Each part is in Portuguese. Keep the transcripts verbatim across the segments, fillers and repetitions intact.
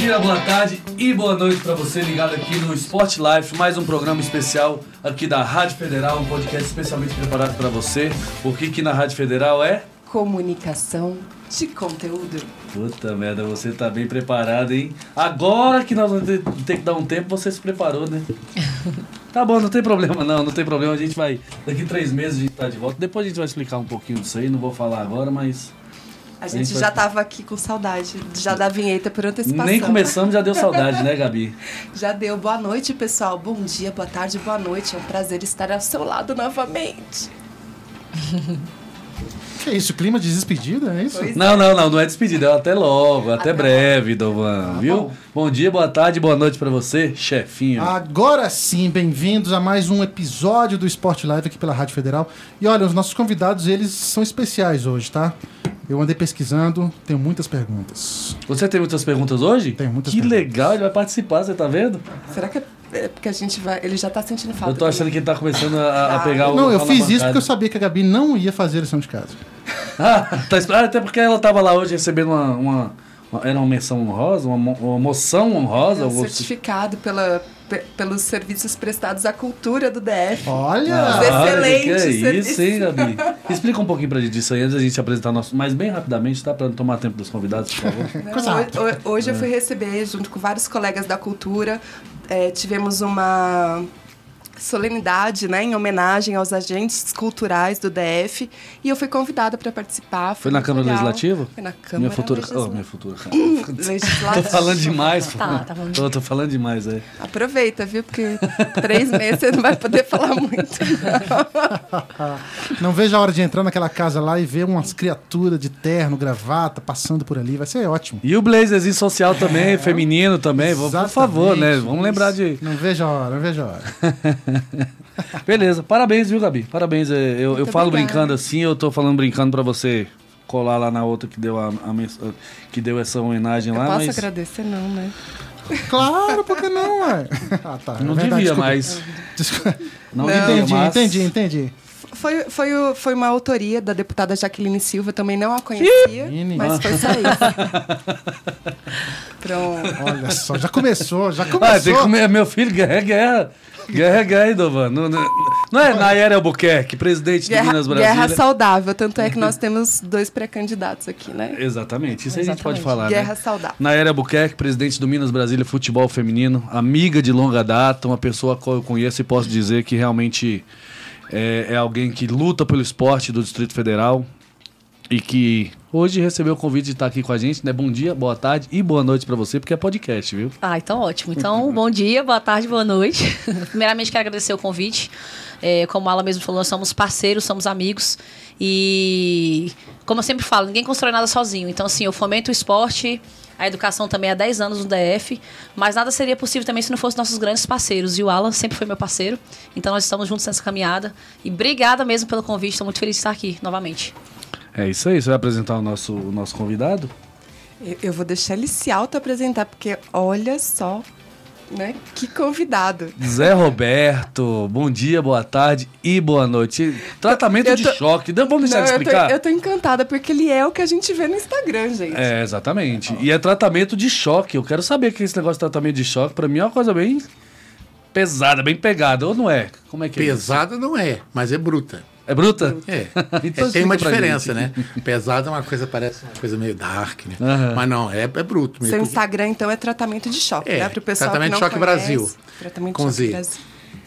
dia, boa tarde e boa noite para você ligado aqui no Sport Life, mais um programa especial aqui da Rádio Federal, um podcast especialmente preparado para você. O que que na Rádio Federal é? Comunicação de conteúdo. Puta merda, você tá bem preparado, hein? Agora que nós vamos ter, ter que dar um tempo, você se preparou, né? Tá bom, não tem problema não, não tem problema. A gente vai, daqui três meses a gente tá de volta. Depois a gente vai explicar um pouquinho disso aí, não vou falar agora, mas... A gente, a gente já vai... tava aqui com saudade, já da vinheta por antecipação. Nem começamos, já deu saudade, né, Gabi? Já deu. Boa noite, pessoal. Bom dia, boa tarde, boa noite. É um prazer estar ao seu lado novamente. Que isso, clima de despedida, é isso? Pois não, é. não, não, não é despedida, é até logo, até, até breve, Dovan, ah, viu? Bom. bom dia, boa tarde, boa noite pra você, chefinho. Agora sim, bem-vindos a mais um episódio do Sport Live aqui pela Rádio Federal. E olha, os nossos convidados, eles são especiais hoje, tá? Eu andei pesquisando, tenho muitas perguntas. Você tem muitas perguntas hoje? Tenho muitas que perguntas. Que legal, ele vai participar, você tá vendo? Será que é porque a gente vai... Ele já tá sentindo falta. Eu tô achando que ele tá começando a, a pegar ah, o... Não, eu fiz isso porque eu sabia que a Gabi não ia fazer a lição de casa. Ah, tá, até porque ela tava lá hoje recebendo uma... uma, uma era uma menção honrosa, uma, uma moção honrosa. É um certificado pela... pelos serviços prestados à cultura do D F. Olha! Ah, excelentes que é serviços. Isso, hein, Gabi? Explica um pouquinho pra gente disso aí, antes da gente apresentar nosso... Mas bem rapidamente, tá? Pra não tomar tempo dos convidados, por favor. Não, hoje hoje é. eu fui receber, junto com vários colegas da cultura, é, tivemos uma solenidade, né, em homenagem aos agentes culturais do D F, e eu fui convidada para participar. Foi, foi na Câmara legal. Legislativa? Foi na Câmara minha futura, Legislativa. Oh, minha futura. Legislativa. Tô falando demais. Tá, tá falando. Tô, tô falando demais, é. Aproveita, viu? Porque três meses você não vai poder falar muito. Não, não vejo a hora de entrar naquela casa lá e ver umas criaturas de terno, gravata, passando por ali. Vai ser ótimo. E o blazerzinho social também, é, feminino também. Exatamente. Por favor, né? Vamos lembrar de... Não vejo a hora, não vejo a hora. Beleza, parabéns, viu, Gabi? Parabéns. Eu, eu falo obrigada. brincando assim, eu tô falando brincando pra você colar lá na outra que deu, a, a que deu essa homenagem eu lá. Eu posso mas... agradecer, não, né? Claro, por que não, ué? Ah, tá. Não é verdade, devia, desculpa. mas... Desculpa. Não, não devia, entendi, mas... entendi, entendi. Foi, foi, o, foi uma autoria da deputada Jaqueline Silva, também não a conhecia, Ih, mas foi só isso. Pronto. Olha só, já começou, já começou. Ah, tem que comer, meu filho, guerra é guerra. Guerra é guerra, Dovan. Não, não, não é Nayara Albuquerque, presidente Guerra, de Minas Brasília. Guerra saudável, tanto é que nós temos dois pré-candidatos aqui, né? Exatamente, isso aí a gente pode Exatamente. falar, Guerra né? saudável. Nayara Albuquerque, presidente do Minas Brasília Futebol Feminino, amiga de longa data, uma pessoa a qual eu conheço e posso dizer que realmente é, é alguém que luta pelo esporte do Distrito Federal e que hoje recebeu o convite de estar aqui com a gente, né? Bom dia, boa tarde e boa noite pra você, porque é podcast, viu? Ah, então ótimo. Então, bom dia, boa tarde, boa noite. Primeiramente, quero agradecer o convite. É, como a Ala mesmo falou, nós somos parceiros, somos amigos. E, como eu sempre falo, ninguém constrói nada sozinho. Então, assim, eu fomento o esporte, a educação também há dez anos no D F, mas nada seria possível também se não fossem nossos grandes parceiros. E o Alan sempre foi meu parceiro. Então, nós estamos juntos nessa caminhada. E obrigada mesmo pelo convite. Estou muito feliz de estar aqui novamente. É isso aí, você vai apresentar o nosso, o nosso convidado? Eu, eu vou deixar ele se auto-apresentar, porque olha só, né? Que convidado. Zé Roberto, bom dia, boa tarde e boa noite. Tratamento Eu de tô... choque, vamos deixar Não, ele explicar? Eu tô, eu tô encantada, porque ele é o que a gente vê no Instagram, gente. É, exatamente. E é tratamento de choque. Eu quero saber que esse negócio de tratamento de choque, pra mim é uma coisa bem pesada, bem pegada, ou não é? Como é que é? Pesada não é, mas é bruta. É bruta? É. Então é tem uma explica pra diferença, gente. né? Pesada é uma coisa, parece uma coisa meio dark, né? Aham. Mas não, é, é bruto mesmo. Seu Instagram, então, é tratamento de choque, É, né? Pro pessoal tratamento que não de choque conhece. Brasil, Tratamento com de choque Z. Brasil.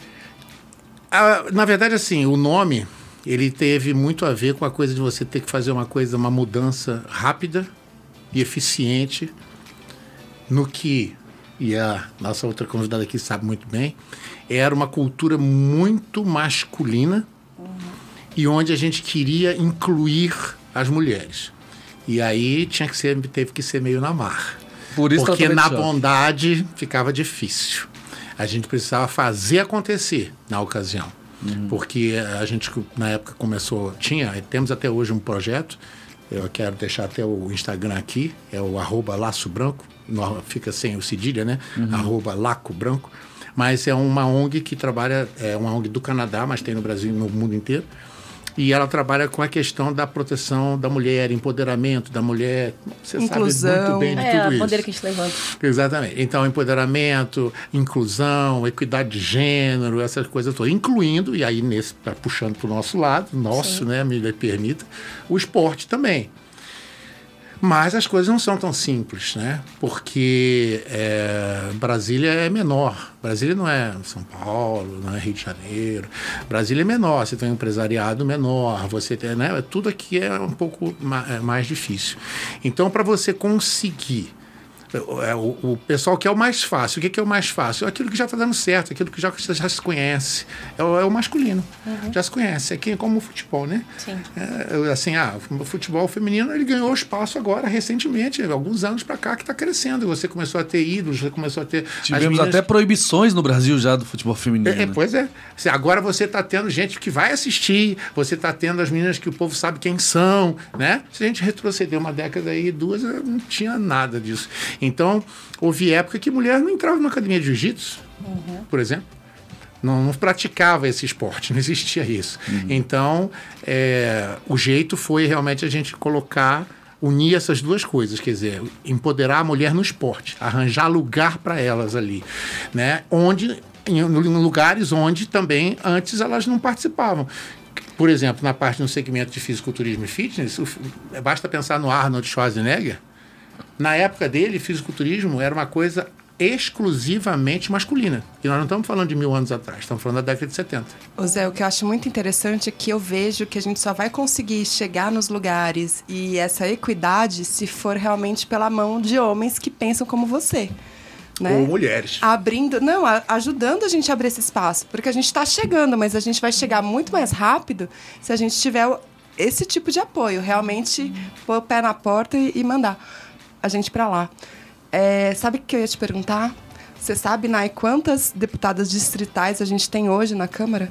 Ah, na verdade, assim, o nome, ele teve muito a ver com a coisa de você ter que fazer uma coisa, uma mudança rápida e eficiente no que, e a nossa outra convidada aqui sabe muito bem, era uma cultura muito masculina, uhum, e onde a gente queria incluir as mulheres. E aí tinha que ser, teve que ser meio na marra. Por isso Porque tratamento na de choque. bondade ficava difícil. A gente precisava fazer acontecer na ocasião. Uhum. Porque a gente, na época, começou... Tinha, temos até hoje um projeto. Eu quero deixar até o Instagram aqui. É o arroba Laço Branco. Não, fica sem o cedilha, né? Uhum. Arroba Laco Branco. Mas é uma O N G que trabalha... É uma O N G do Canadá, mas tem no Brasil e no mundo inteiro. E ela trabalha com a questão da proteção da mulher, empoderamento da mulher. Você Inclusão. sabe muito bem de É tudo a isso. bandeira que a gente levanta. Exatamente. Então, empoderamento, inclusão, equidade de gênero, essas coisas todas. Incluindo, e aí nesse, tá puxando para o nosso lado, nosso, Sim. né, me permita, o esporte também. Mas as coisas não são tão simples, né? Porque é, Brasília é menor. Brasília não é São Paulo, não é Rio de Janeiro. Brasília é menor, você tem um empresariado menor, você tem, né? Tudo aqui é um pouco ma- é mais difícil. Então, para você conseguir... O, o pessoal quer o mais fácil. O que, que é o mais fácil? Aquilo que já está dando certo, aquilo que já, já se conhece. É o, é o masculino. Uhum. Já se conhece. Aqui é como o futebol, né? Sim. É, assim, ah, o futebol feminino ele ganhou espaço agora, recentemente, alguns anos para cá, que está crescendo. Você começou a ter ídolos, você começou a ter... Tivemos meninas... até proibições no Brasil já do futebol feminino. É, é, né? pois é. Assim, agora você está tendo gente que vai assistir, você está tendo as meninas que o povo sabe quem são, né? Se a gente retroceder uma década aí, duas, não tinha nada disso. Então, houve época que mulher não entrava numa academia de jiu-jitsu, uhum. por exemplo. Não, não praticava esse esporte, não existia isso. Uhum. Então, é, o jeito foi realmente a gente colocar, unir essas duas coisas, quer dizer, empoderar a mulher no esporte, arranjar lugar para elas ali, né? Onde, em, em lugares onde também antes elas não participavam. Por exemplo, na parte do segmento de fisiculturismo e fitness, o, basta pensar no Arnold Schwarzenegger. Na época dele, fisiculturismo era uma coisa exclusivamente masculina. E nós não estamos falando de mil anos atrás, estamos falando da década de setenta. Ô Zé, o que eu acho muito interessante é que eu vejo que a gente só vai conseguir chegar nos lugares e essa equidade se for realmente pela mão de homens que pensam como você. Né? Ou mulheres. Abrindo, não, a, ajudando a gente a abrir esse espaço. Porque a gente está chegando, mas a gente vai chegar muito mais rápido se a gente tiver esse tipo de apoio. Realmente pôr o pé na porta e, e mandar a gente para lá. É, sabe o que eu ia te perguntar? Você sabe, Nai, quantas deputadas distritais a gente tem hoje na Câmara?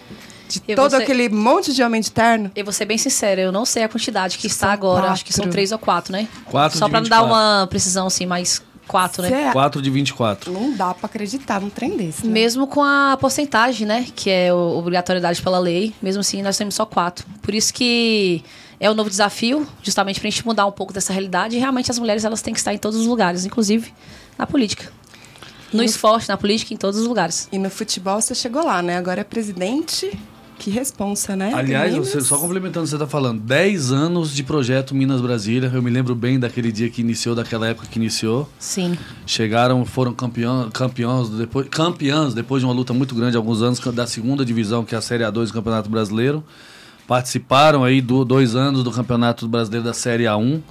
De eu todo ser, aquele monte de homem de terno? Eu vou ser bem sincera, eu não sei a quantidade que está são agora. quatro. Acho que são três ou quatro, né? Quatro Só de para vinte e dar quatro. uma precisão assim, mais quatro, né? Cê- quatro de vinte e quatro. Não dá para acreditar num trem desse, né? Mesmo com a porcentagem, né? Que é a obrigatoriedade pela lei, mesmo assim nós temos só quatro. Por isso que é um novo desafio, justamente para a gente mudar um pouco dessa realidade. E realmente as mulheres elas têm que estar em todos os lugares, inclusive na política. No, no esporte, na política, em todos os lugares. E no futebol você chegou lá, né? Agora é presidente. Que responsa, né? Aliás, Minas. você, só complementando o que você está falando, dez anos de projeto Minas Brasília. Eu me lembro bem daquele dia que iniciou, daquela época que iniciou. Sim. Chegaram, foram campeão, campeões, depois, campeãs depois de uma luta muito grande, alguns anos, da segunda divisão, que é a Série A dois do Campeonato Brasileiro. Participaram aí do dois anos do Campeonato Brasileiro da Série A um.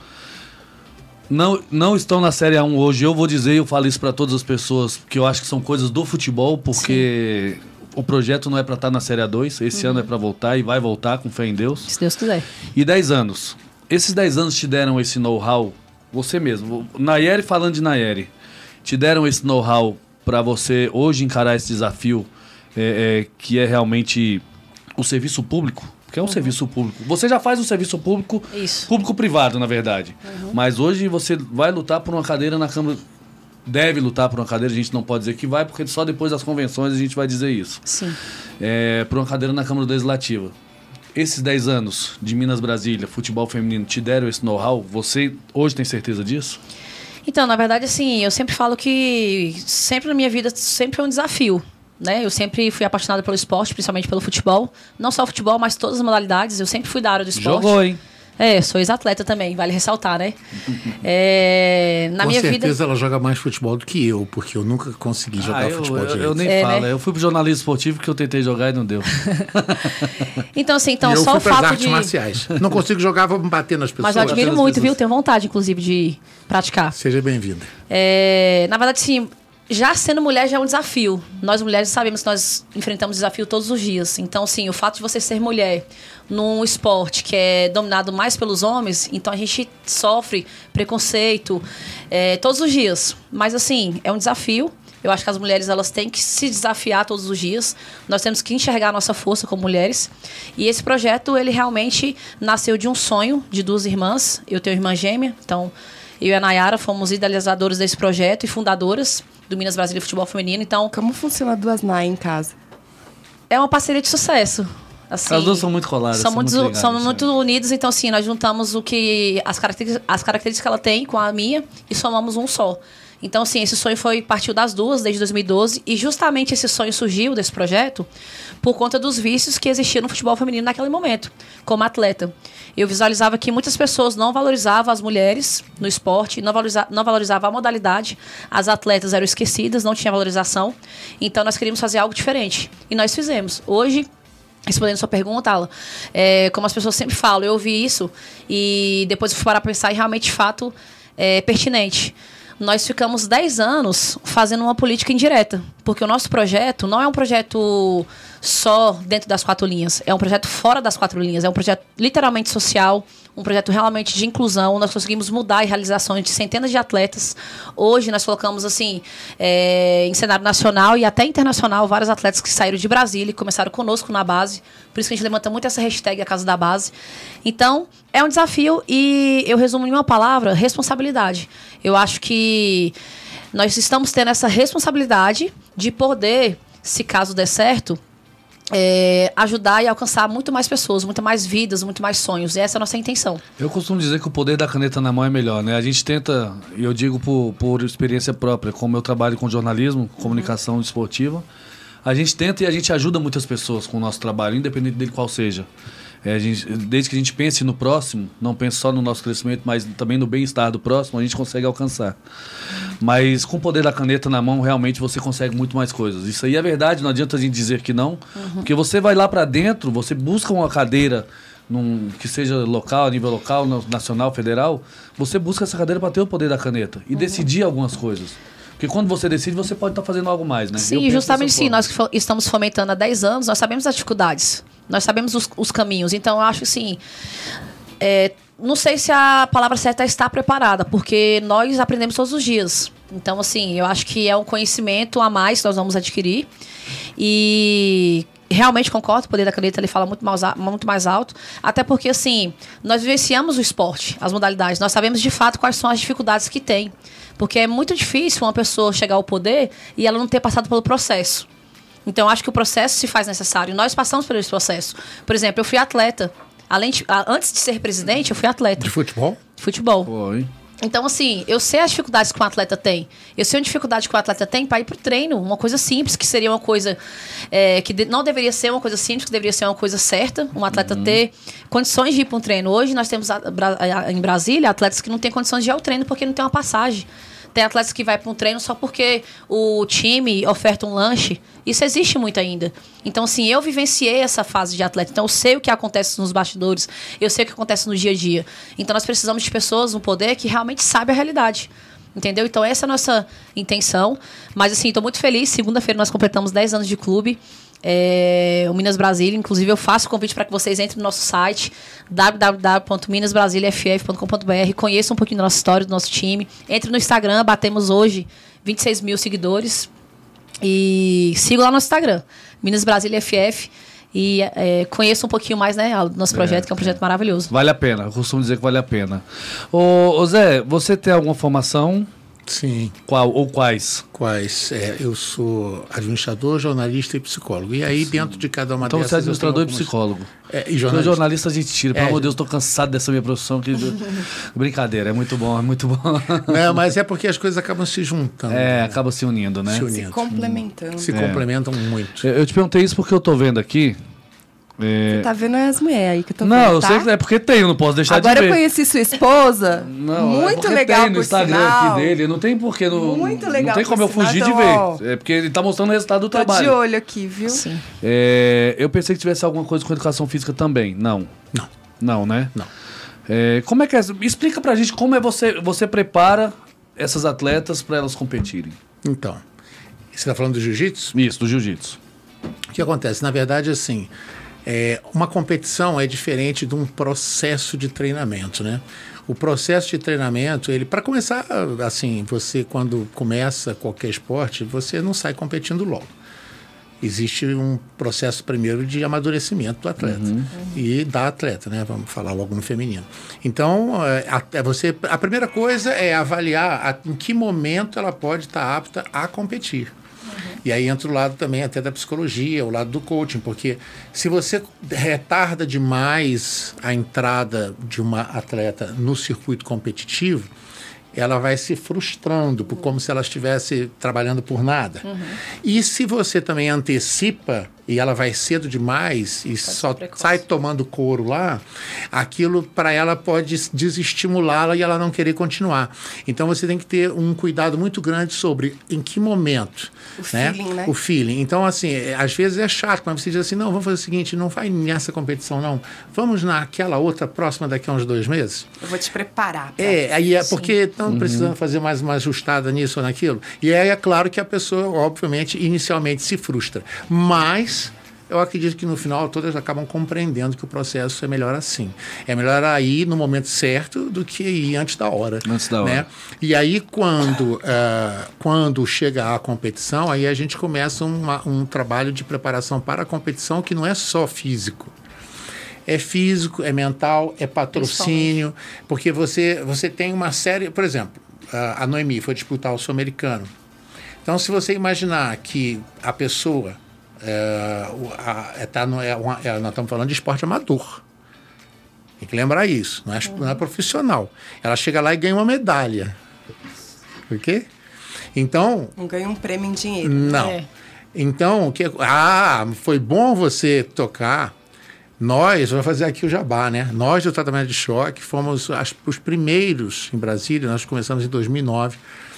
Não, não estão na Série A um hoje. Eu vou dizer, eu falo isso para todas as pessoas, que eu acho que são coisas do futebol, porque Sim. o projeto não é para estar na Série A dois. Esse uhum. ano é para voltar e vai voltar, com fé em Deus. Se Deus quiser. E dez anos. Esses dez anos te deram esse know-how, você mesmo. Nayeri falando de Nayeri, te deram esse know-how para você hoje encarar esse desafio, é, é, que é realmente o serviço público? Que é um uhum. serviço público. Você já faz um serviço público, Isso. público-privado, na verdade. Uhum. Mas hoje você vai lutar por uma cadeira na Câmara... Deve lutar por uma cadeira, a gente não pode dizer que vai, porque só depois das convenções a gente vai dizer isso. Sim. É, por uma cadeira na Câmara Legislativa. Esses dez anos de Minas Brasília, futebol feminino, te deram esse know-how? Você hoje tem certeza disso? Então, na verdade, assim, eu sempre falo que sempre na minha vida, sempre foi um desafio. Né? Eu sempre fui apaixonada pelo esporte, principalmente pelo futebol. Não só o futebol, mas todas as modalidades. Eu sempre fui da área do esporte. Jogou, hein? É, sou ex-atleta também, vale ressaltar, né? É, na Com minha certeza vida... ela joga mais futebol do que eu, porque eu nunca consegui jogar ah, eu, futebol eu, direito. Eu nem é, falo, né? eu fui pro jornalismo esportivo que eu tentei jogar e não deu. Então, assim, então, e eu só fui o fato artes de... marciais. Não consigo jogar, vou bater nas pessoas. Mas eu admiro muito, pessoas. viu? Tenho vontade, inclusive, de praticar. Seja bem-vinda. É, na verdade, sim, já sendo mulher já é um desafio. Nós mulheres sabemos que nós enfrentamos desafio todos os dias. Então, sim, o fato de você ser mulher num esporte que é dominado mais pelos homens, então a gente sofre preconceito é, todos os dias. Mas, assim, é um desafio. Eu acho que as mulheres elas têm que se desafiar todos os dias. Nós temos que enxergar a nossa força como mulheres. E esse projeto, ele realmente nasceu de um sonho de duas irmãs. Eu tenho irmã gêmea, então eu e a Nayara fomos idealizadoras desse projeto e fundadoras do Minas Brasília Futebol Feminino. Então, como funciona duas Nai em casa? É uma parceria de sucesso. Assim, As duas são muito coladas. São, muito, muito ligadas, são né? muito unidas, então assim, nós juntamos o que as características, as características que ela tem com a minha e somamos um só. Então, assim, esse sonho foi partiu das duas desde dois mil e doze e justamente esse sonho surgiu desse projeto por conta dos vícios que existiam no futebol feminino naquele momento, como atleta. Eu visualizava que muitas pessoas não valorizavam as mulheres no esporte, não valoriza, não valorizavam a modalidade, as atletas eram esquecidas, não tinha valorização, então nós queríamos fazer algo diferente. E nós fizemos. Hoje, respondendo a sua pergunta, Ala, é, como as pessoas sempre falam, eu ouvi isso e depois eu fui parar para pensar e realmente, de fato, é pertinente. Nós ficamos dez anos fazendo uma política indireta, porque o nosso projeto não é um projeto só dentro das quatro linhas, é um projeto fora das quatro linhas, é um projeto literalmente social, um projeto realmente de inclusão. Nós conseguimos mudar a realização de centenas de atletas. Hoje nós colocamos assim, é, em cenário nacional e até internacional, vários atletas que saíram de Brasília e começaram conosco na base. Por isso que a gente levanta muito essa hashtag, a Casa da Base. Então, é um desafio e eu resumo em uma palavra, responsabilidade. Eu acho que nós estamos tendo essa responsabilidade de poder, se caso der certo, É, ajudar e alcançar muito mais pessoas, muito mais vidas, muito mais sonhos. E essa é a nossa intenção. Eu costumo dizer que o poder da caneta na mão é melhor, né? A gente tenta, e eu digo por, por experiência própria, como eu trabalho com jornalismo, comunicação uhum. esportiva, a gente tenta e a gente ajuda muitas pessoas com o nosso trabalho, independente dele qual seja. É, a gente, desde que a gente pense no próximo, não pense só no nosso crescimento, mas também no bem-estar do próximo, a gente consegue alcançar. Mas com o poder da caneta na mão, realmente você consegue muito mais coisas. Isso aí é verdade, não adianta a gente dizer que não, uhum. porque você vai lá para dentro, você busca uma cadeira num, que seja local, a nível local, nacional, federal, você busca essa cadeira para ter o poder da caneta e uhum. decidir algumas coisas. Porque quando você decide, você pode estar fazendo algo mais, né? Sim, justamente sim. Nós que estamos fomentando há dez anos, nós sabemos as dificuldades. Nós sabemos os, os caminhos. Então, eu acho que, assim, é, não sei se a palavra certa é estar preparada, porque nós aprendemos todos os dias. Então, assim, eu acho que é um conhecimento a mais que nós vamos adquirir. E realmente concordo, o poder da caneta ele fala muito mais, muito mais alto. Até porque, assim, nós vivenciamos o esporte, as modalidades. Nós sabemos, de fato, quais são as dificuldades que tem. Porque é muito difícil uma pessoa chegar ao poder e ela não ter passado pelo processo. Então, eu acho que o processo se faz necessário. Nós passamos por esse processo. Por exemplo, eu fui atleta. Além de, antes de ser presidente, eu fui atleta. De futebol? De futebol. Foi. Então, assim, eu sei as dificuldades que um atleta tem. Eu sei a dificuldade que o atleta tem para ir pro treino. Uma coisa simples, que seria uma coisa é, que de, não deveria ser uma coisa simples, que deveria ser uma coisa certa. Um atleta uhum. ter condições de ir para um treino. Hoje, nós temos a, a, em Brasília atletas que não têm condições de ir ao treino porque não tem uma passagem. Tem atletas que vai para um treino só porque o time oferta um lanche. Isso existe muito ainda. Então, assim, eu vivenciei essa fase de atleta. Então, eu sei o que acontece nos bastidores. Eu sei o que acontece no dia a dia. Então, nós precisamos de pessoas no poder que realmente sabem a realidade. Entendeu? Então, essa é a nossa intenção. Mas, assim, estou muito feliz. Segunda-feira nós completamos dez anos de clube. É, o Minas Brasília, inclusive eu faço o convite para que vocês entrem no nosso site w w w ponto minas brasilia f f ponto com ponto b r, conheçam um pouquinho da nossa história, do nosso time. Entre no Instagram, batemos hoje vinte e seis mil seguidores e sigam lá no Instagram, Minas Brasília F F, e é, conheçam um pouquinho mais, né, do nosso projeto, é, que é um projeto é. maravilhoso. Vale a pena, eu costumo dizer que vale a pena. Ô, ô Zé, você tem alguma formação? Sim. Qual ou quais? Quais? É, eu sou administrador, jornalista e psicólogo. E aí, Sim. dentro de cada uma então, dessas... Então, você é administrador algumas... e psicólogo. É, e jornalista. Porque jornalista a gente tira. Pelo é, amor de Deus, estou cansado dessa minha profissão. Que... Brincadeira, é muito bom, é muito bom. Não, mas é porque as coisas acabam se juntando. É, né? acabam se unindo, né? Se, unindo. se complementando. Se é. complementam muito. Eu, eu te perguntei isso porque eu estou vendo aqui. É... Você tá vendo as mulheres aí que eu tô não, vendo, eu tá? sei que é porque tem, eu não posso deixar Agora de ver. Agora eu conheci sua esposa, não, muito é legal tem no por Instagram sinal. aqui dele, não tem porquê, não, muito legal não tem como eu sinal, fugir então, de ó, ver, é porque ele tá mostrando o resultado do tô trabalho. de olho aqui, viu? Sim. É, eu pensei que tivesse alguma coisa com educação física também, não. Não. Não, né? Não. É, como é que é? Explica pra gente como é você, você prepara essas atletas para elas competirem. Então, você tá falando do jiu-jitsu? Isso, do jiu-jitsu. O que acontece? Na verdade, assim... É, uma competição é diferente de um processo de treinamento, né? O processo de treinamento, ele, para começar, assim, você quando começa qualquer esporte, você não sai competindo logo. Existe um processo primeiro de amadurecimento do atleta uhum. e da atleta, né? Vamos falar logo no feminino. Então, é, você, a primeira coisa é avaliar a, em que momento ela pode estar apta a competir. E aí entra o lado também até da psicologia, o lado do coaching, porque se você retarda demais a entrada de uma atleta no circuito competitivo, ela vai se frustrando, por, como se ela estivesse trabalhando por nada. Uhum. E se você também antecipa, e ela vai cedo demais, e pode só sai tomando couro lá, aquilo para ela pode desestimulá-la e ela não querer continuar. Então você tem que ter um cuidado muito grande sobre em que momento. O né? feeling, né? O feeling. Então, assim, às vezes é chato, mas você diz assim, não, vamos fazer o seguinte, não vai nessa competição, não. Vamos naquela outra próxima daqui a uns dois meses. Eu vou te preparar. Pra... É, aí é porque estão uhum. precisando fazer mais uma ajustada nisso ou naquilo. E aí é claro que a pessoa, obviamente, inicialmente se frustra. Mas eu acredito que no final todas acabam compreendendo que o processo é melhor assim. É melhor ir no momento certo do que ir antes da hora. Antes da hora. Né? E aí, quando, uh, quando chega a competição, aí a gente começa uma, um trabalho de preparação para a competição que não é só físico. É físico, é mental, é patrocínio, porque você, você tem uma série... Por exemplo, a Noemi foi disputar o Sul-Americano. Então, se você imaginar que a pessoa... É, a, é, tá no, é uma, é, nós estamos falando de esporte amador. Tem que lembrar isso. Não é, uhum. não é profissional. Ela chega lá e ganha uma medalha. Ok? Então... Não ganha um prêmio em dinheiro. Não. É. Então, que, ah, foi bom você tocar... Nós, vamos fazer aqui o jabá, né? Nós do tratamento de choque fomos as, os primeiros em Brasília, nós começamos em dois mil e nove.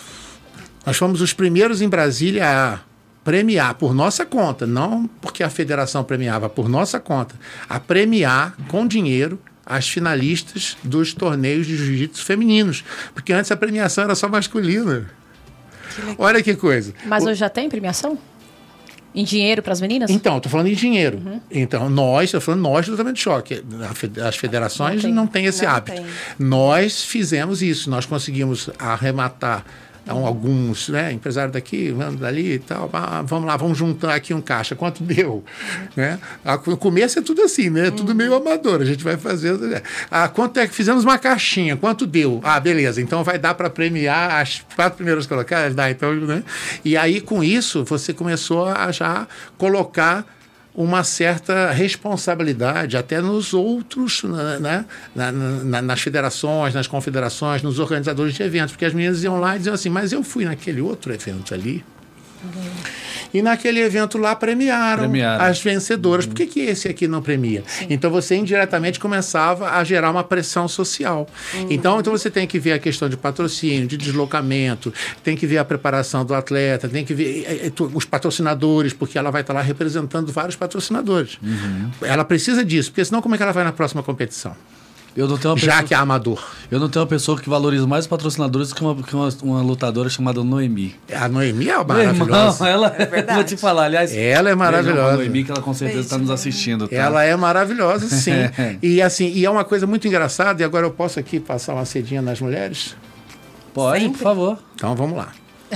Nós fomos os primeiros em Brasília a premiar por nossa conta, não porque a federação premiava, por nossa conta, a premiar com dinheiro as finalistas dos torneios de jiu-jitsu femininos. Porque antes a premiação era só masculina. Que Olha que coisa. Mas o... hoje já tem premiação? Em dinheiro para as meninas? Então, estou falando em dinheiro. Uhum. Então, nós, estou falando nós do tratamento de choque. As federações não tem, não têm esse não hábito. Tem. Nós fizemos isso, nós conseguimos arrematar uhum. alguns, né, empresários daqui, dali e tal. Ah, vamos lá, vamos juntar aqui um caixa. Quanto deu? Uhum. Né? O começo é tudo assim, né? Uhum. Tudo meio amador. A gente vai fazendo. Né? Ah, quanto é que fizemos uma caixinha? Quanto deu? Ah, beleza. Então vai dar para premiar as quatro primeiras colocadas? Dá, então, né? E aí, com isso, você começou a já colocar uma certa responsabilidade até nos outros, né? na, na, nas federações, nas confederações, nos organizadores de eventos, porque as meninas iam lá e diziam assim, mas eu fui naquele outro evento ali, uhum. e naquele evento lá premiaram, premiaram. as vencedoras. Uhum. Por que, que esse aqui não premia? Sim. Então você indiretamente começava a gerar uma pressão social. Uhum. Então, então você tem que ver a questão de patrocínio, de deslocamento, tem que ver a preparação do atleta, tem que ver é, é, os patrocinadores, porque ela vai estar lá representando vários patrocinadores. Uhum. Ela precisa disso, porque senão como é que ela vai na próxima competição? Eu não tenho uma Já pessoa, que é amador. Eu não tenho uma pessoa que valoriza mais os patrocinadores que uma, que uma, uma lutadora chamada Noemi. A Noemi é maravilhosa. Não, ela é vou te falar, aliás. Ela é maravilhosa. A Noemi, que ela com certeza está nos assistindo. Tá? Ela é maravilhosa, sim. e assim, e é uma coisa muito engraçada, e agora eu posso aqui passar uma cedinha nas mulheres? Pode, Sempre. por favor. Então vamos lá.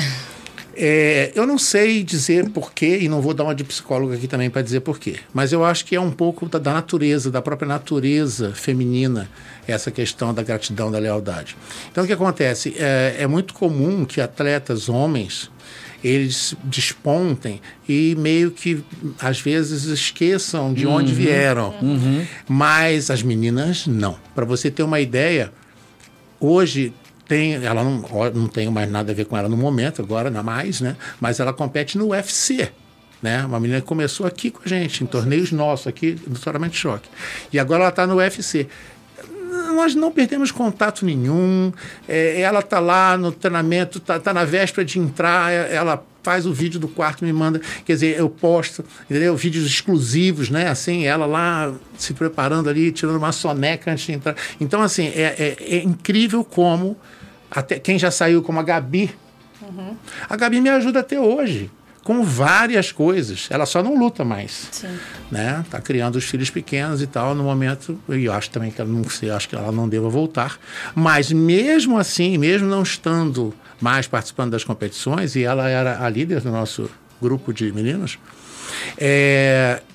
É, eu não sei dizer porquê, e não vou dar uma de psicólogo aqui também para dizer porquê, mas eu acho que é um pouco da, da natureza, da própria natureza feminina, essa questão da gratidão, da lealdade. Então, o que acontece? É, é muito comum que atletas homens, eles despontem e meio que, às vezes, esqueçam de uhum. onde vieram. Uhum. Mas as meninas, não. Para você ter uma ideia, hoje... Tem, ela não, não tem mais nada a ver com ela no momento, agora não mais, né? Mas ela compete no U F C, né? Uma menina que começou aqui com a gente, em torneios nossos, aqui no Tratamento de Choque. E agora ela está no U F C. Nós não perdemos contato nenhum, é, ela está lá no treinamento, está tá na véspera de entrar, ela faz o vídeo do quarto, me manda, quer dizer, eu posto, entendeu? Vídeos exclusivos, né? Assim, ela lá se preparando ali, tirando uma soneca antes de entrar. Então, assim, é, é, é incrível como, até quem já saiu, como a Gabi, uhum. a Gabi me ajuda até hoje, com várias coisas. Ela só não luta mais. Sim. Né? Tá criando os filhos pequenos e tal, no momento, e eu acho também que ela não sei, acho que ela não deva voltar. Mas mesmo assim, mesmo não estando mais participando das competições, e ela era a líder do nosso grupo de meninos, é,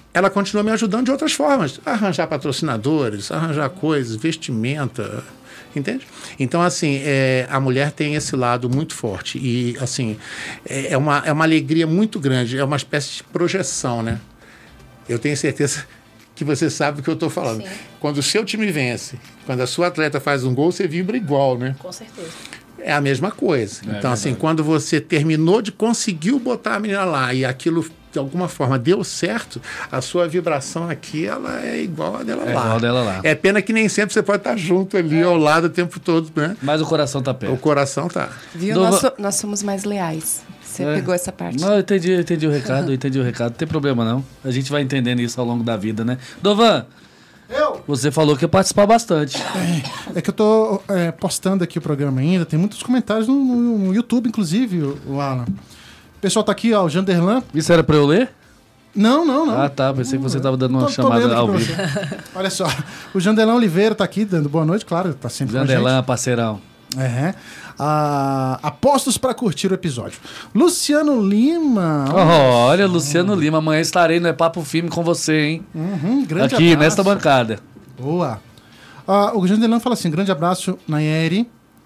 ela continua me ajudando de outras formas. Arranjar patrocinadores, arranjar coisas, vestimenta, entende? Então, assim, é, a mulher tem esse lado muito forte. E, assim, é, é, uma, é uma alegria muito grande. É uma espécie de projeção, né? Eu tenho certeza que você sabe o que eu estou falando. Sim. Quando o seu time vence, quando a sua atleta faz um gol, você vibra igual, né? Com certeza. É a mesma coisa. É, então, é assim, quando você terminou de conseguir botar a menina lá e aquilo, de alguma forma, deu certo, a sua vibração aqui, ela é igual a dela é lá. Igual a dela lá. É pena que nem sempre você pode estar junto ali, é. ao lado o tempo todo, né? Mas o coração tá perto. O coração tá. Viu? Do... Nós, so, nós somos mais leais. Você é. pegou essa parte. Não, eu entendi, eu entendi o recado, eu entendi o recado. Não tem problema, não. A gente vai entendendo isso ao longo da vida, né? Dovan, eu? Você falou que ia participar bastante. É, é que eu tô é, postando aqui o programa ainda. Tem muitos comentários no, no, no YouTube, inclusive, o, o Alan. O pessoal tá aqui, ó, o Janderlan. Isso era pra eu ler? Não, não, não. Ah, tá. Pensei que você tava dando uma tô, chamada tô ao vivo. Olha só. O Janderlan Oliveira tá aqui dando boa noite, claro. Tá sempre Janderlan, com a gente. parceirão. É. Ah, apostos para curtir o episódio. Luciano Lima. Oh, olha, Luciano Lima. Amanhã estarei no É Papo Firme com você, hein? Uhum, grande Aqui, abraço. nesta bancada. Boa. Ah, o Janderlan fala assim: grande abraço, Nayeri.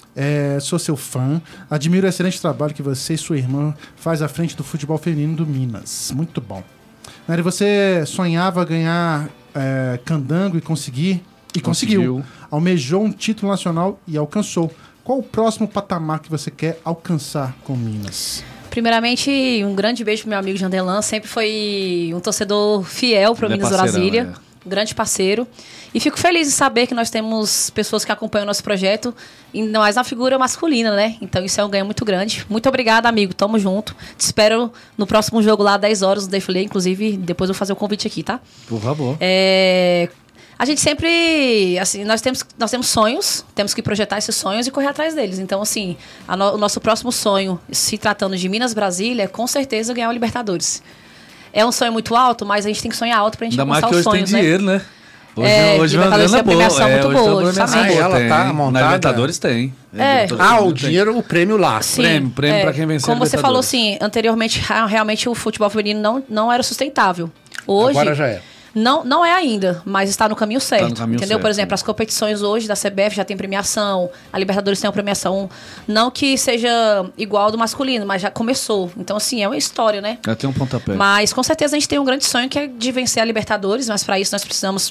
É, sou seu fã. Admiro o excelente trabalho que você e sua irmã faz à frente do futebol feminino do Minas. Muito bom. Nayeri, você sonhava ganhar é, candango e conseguir? E conseguiu. conseguiu. Almejou um título nacional e alcançou. Qual o próximo patamar que você quer alcançar com Minas? Primeiramente, um grande beijo pro meu amigo Janderlan. Sempre foi um torcedor fiel para o Minas Brasília. É. Um grande parceiro. E fico feliz de saber que nós temos pessoas que acompanham o nosso projeto, ainda mais na figura masculina, né? Então isso é um ganho muito grande. Muito obrigada, amigo. Tamo junto. Te espero no próximo jogo lá, dez horas, no Defilê. Inclusive, depois eu vou fazer o convite aqui, tá? Por favor. É... A gente sempre, assim, nós temos, nós temos sonhos, temos que projetar esses sonhos e correr atrás deles. Então, assim, a no, o nosso próximo sonho, se tratando de Minas Brasília, é com certeza ganhar o Libertadores. É um sonho muito alto, mas a gente tem que sonhar alto pra gente alcançar os sonhos, né? Ainda mais que hoje tem dinheiro, né? Hoje, é, hoje vai valer a premiação é, muito hoje boa, justamente. Ah, ela tá montada? Na Libertadores tem. É. Ah, o dinheiro, o prêmio lá. Sim, prêmio, prêmio é, pra quem venceu. Como você falou, assim, anteriormente, realmente o futebol feminino não, não era sustentável. Hoje, agora já é. Não, não é ainda, mas está no caminho certo. Tá no caminho entendeu? Certo. Por exemplo, as competições hoje da C B F já tem premiação, a Libertadores tem uma premiação, não que seja igual ao do masculino, mas já começou. Então, assim, é uma história, né? Já tem um pontapé. Mas, com certeza, a gente tem um grande sonho que é de vencer a Libertadores, mas para isso nós precisamos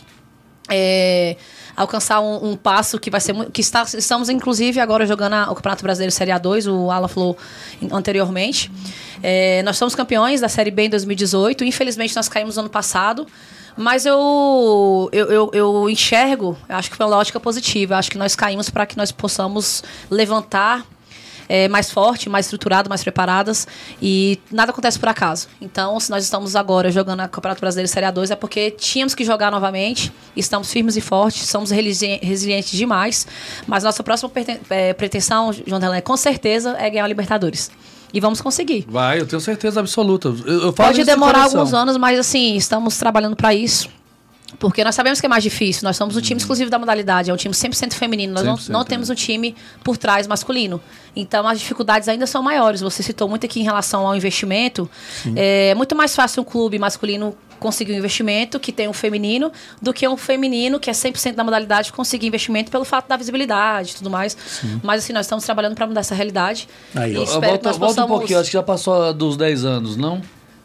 é, alcançar um, um passo que vai ser que está, estamos, inclusive, agora jogando a, o Campeonato Brasileiro Série A dois, o Alan falou anteriormente. É, nós somos campeões da Série B em dois mil e dezoito, infelizmente nós caímos no ano passado. Mas eu, eu, eu, eu enxergo, acho que foi uma lógica positiva. Acho que nós caímos para que nós possamos levantar é, mais forte, mais estruturado, mais preparadas. E nada acontece por acaso. Então, se nós estamos agora jogando a Campeonato Brasileiro Série A dois, é porque tínhamos que jogar novamente. Estamos firmes e fortes, somos resilientes demais. Mas nossa próxima pretensão, João Delé, com certeza, é ganhar o Libertadores. E vamos conseguir. Vai, eu tenho certeza absoluta. Eu, eu falo Pode demorar de alguns anos, mas assim, estamos trabalhando para isso. Porque nós sabemos que é mais difícil. Nós somos um time exclusivo da modalidade, é um time cem por cento feminino. Nós não, não temos um time por trás masculino. Então, as dificuldades ainda são maiores. Você citou muito aqui em relação ao investimento. Sim. É muito mais fácil um clube masculino conseguir um investimento que tem um feminino do que um feminino que é cem por cento da modalidade conseguir investimento pelo fato da visibilidade e tudo mais. Sim. Mas, assim, nós estamos trabalhando para mudar essa realidade. Aí, e espero volta, que nós possamos... volta um pouquinho, acho que já passou dos dez anos, não?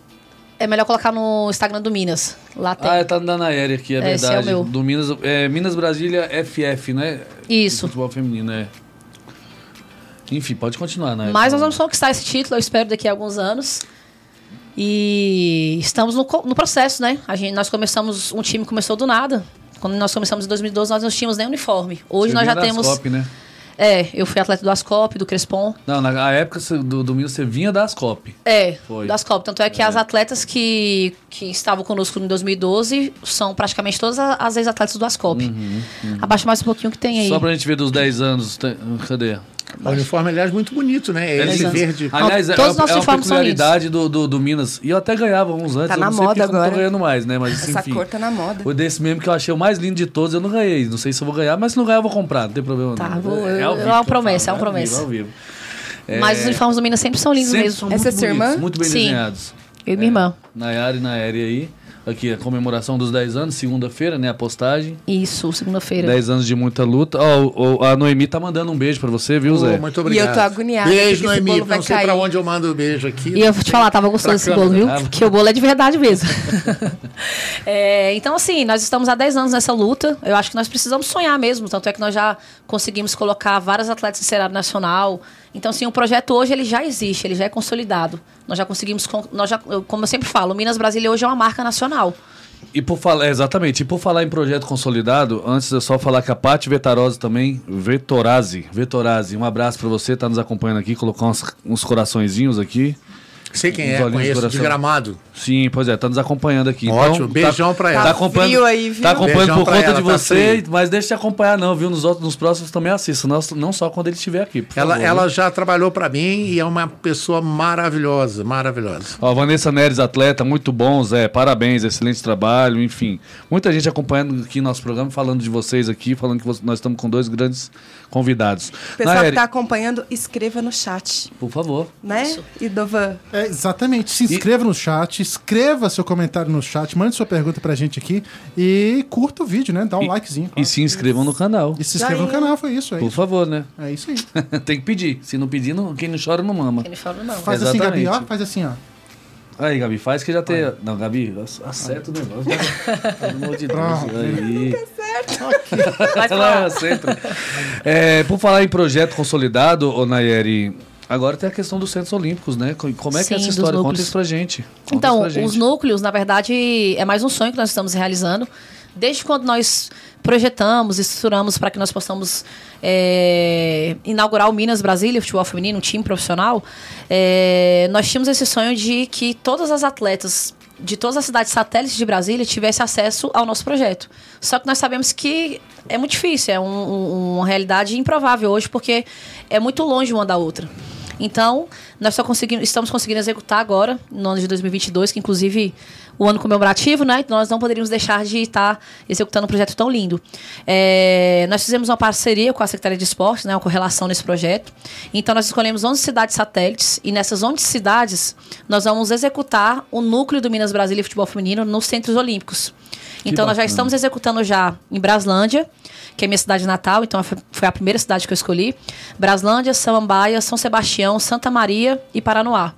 É melhor colocar no Instagram do Minas. Lá tem. Ah, tá dando aérea aqui, é, é verdade. Esse é o meu. Do Minas, é, Minas Brasília F F, né? Isso. Futebol feminino, é. Enfim, pode continuar, né? Mas nós vamos conquistar esse título, eu espero, daqui a alguns anos. E estamos no, no processo, né? A gente, nós começamos, um time começou do nada. Quando nós começamos em dois mil e doze, nós não tínhamos nem uniforme. Hoje Você nós já das temos... Cop, né? É, eu fui atleta do Ascop, do Crespon. Não, na época do, do Minas você vinha da Ascop. É, Foi. da Ascop. Tanto é que é. as atletas que, que estavam conosco em dois mil e doze são praticamente todas as ex-atletas do Ascop. Uhum, uhum. Abaixa mais um pouquinho que tem aí. Só pra gente ver dos dez anos. Tem, cadê? O uniforme, aliás, muito bonito, né? É esse verde. Aliás, é, todos os nossos é uma uniformes peculiaridade do, do, do Minas. E eu até ganhava uns antes. Tá eu na não sei moda agora. Eu não tô ganhando mais, né? Mas, essa enfim, cor tá na moda. O desse mesmo que eu achei o mais lindo de todos, eu não ganhei. Não sei se eu vou ganhar, mas se não ganhar, eu vou comprar. Não tem problema tá, não. Vou, é, é, é uma promessa, é uma promessa. Ao vivo, ao vivo. Mas é... os uniformes do Minas sempre são lindos sempre mesmo. São Essa é muito sua bonitos, irmã? muito bem Sim. desenhados. Eu e minha irmã. Nayara e Naeri aí. aqui a comemoração dos dez anos, segunda-feira, né? A postagem. Isso, segunda-feira. dez anos de muita luta. Ó, oh, a Noemi tá mandando um beijo pra você, viu, Zé? Oh, muito obrigado. E eu tô agoniada. Beijo, porque esse Noemi. bolo vai Não sei cair. pra onde eu mando o beijo aqui. E eu vou te falar, tava gostoso esse bolo, viu? câmera. Porque o bolo é de verdade mesmo. É, então, assim, nós estamos há dez anos nessa luta. Eu acho que nós precisamos sonhar mesmo. Tanto é que nós já conseguimos colocar vários atletas em cenário nacional. Então, assim, o projeto hoje ele já existe, ele já é consolidado. Nós já conseguimos, nós já, como eu sempre falo, o Minas Brasília hoje é uma marca nacional. E por falar, exatamente, e por falar em projeto consolidado, antes é só falar que a Paty Vetarosi também, Vetorazzi, Vetorazzi, um abraço pra você, tá nos acompanhando aqui, colocar uns, uns coraçõezinhos aqui. Sei quem Uns é, olhinhos conheço, do de coração. Gramado. Sim, pois é, tá nos acompanhando aqui. Ótimo, então, beijão tá, pra ela. Tá Tá acompanhando, frio aí, viu? tá acompanhando Beijão por pra conta ela, de tá você, frio. mas deixa te acompanhar não, viu? Nos, outros, nos próximos também assista, não, não só quando ele estiver aqui, por Ela, favor, ela né? já trabalhou pra mim e é uma pessoa maravilhosa, maravilhosa. Ó, Vanessa Neres, atleta, muito bom, Zé, parabéns, excelente trabalho, enfim. Muita gente acompanhando aqui nosso programa, falando de vocês aqui, falando que vo- nós estamos com dois grandes convidados. O pessoal Naeri, que tá acompanhando, escreva no chat, por favor. né? E Dovan, É, exatamente. Se inscreva no chat, escreva seu comentário no chat, mande sua pergunta pra gente aqui e curta o vídeo, né? Dá um E- likezinho. E claro. se inscrevam no canal. E se inscreva no Joinha. canal, foi isso. É Por isso, favor, né? é isso aí. Tem que pedir. Se não pedir, não- quem não chora não mama. Quem fala não. Faz assim, Gabi, ó. Exatamente. Faz assim, ó. Aí, Gabi, faz que já tem. Não, Gabi, acerta o negócio. Pelo amor de Deus. Pronto. Aí. Vai Ela falar. sempre. É, por falar em projeto consolidado, ô Nayeri, agora tem a questão dos Centros Olímpicos, né? Como é que Sim, é essa dos história? Conta núcleos. isso pra gente. Conta Então, isso pra gente. os núcleos, na verdade, é mais um sonho que nós estamos realizando. Desde quando nós projetamos, estruturamos para que nós possamos é, inaugurar o Minas Brasília Futebol Feminino, um time profissional, é, nós tínhamos esse sonho de que todas as atletas de todas as cidades satélites de Brasília tivessem acesso ao nosso projeto. Só que nós sabemos que é muito difícil, é um, um, uma realidade improvável hoje, porque é muito longe uma da outra. Então, nós só conseguimos, estamos conseguindo executar agora, no ano de dois mil e vinte e dois, que inclusive o ano comemorativo, né? Então nós não poderíamos deixar de estar executando um projeto tão lindo. É, nós fizemos uma parceria com a Secretaria de Esportes, né? Uma correlação nesse projeto. Então nós escolhemos onze cidades satélites e nessas onze cidades nós vamos executar o núcleo do Minas Brasília Futebol Feminino nos Centros Olímpicos. Então nós já bacana. estamos executando já em Braslândia, que é minha cidade natal, então foi a primeira cidade que eu escolhi. Braslândia, Samambaia, São Sebastião, Santa Maria e Paranoá.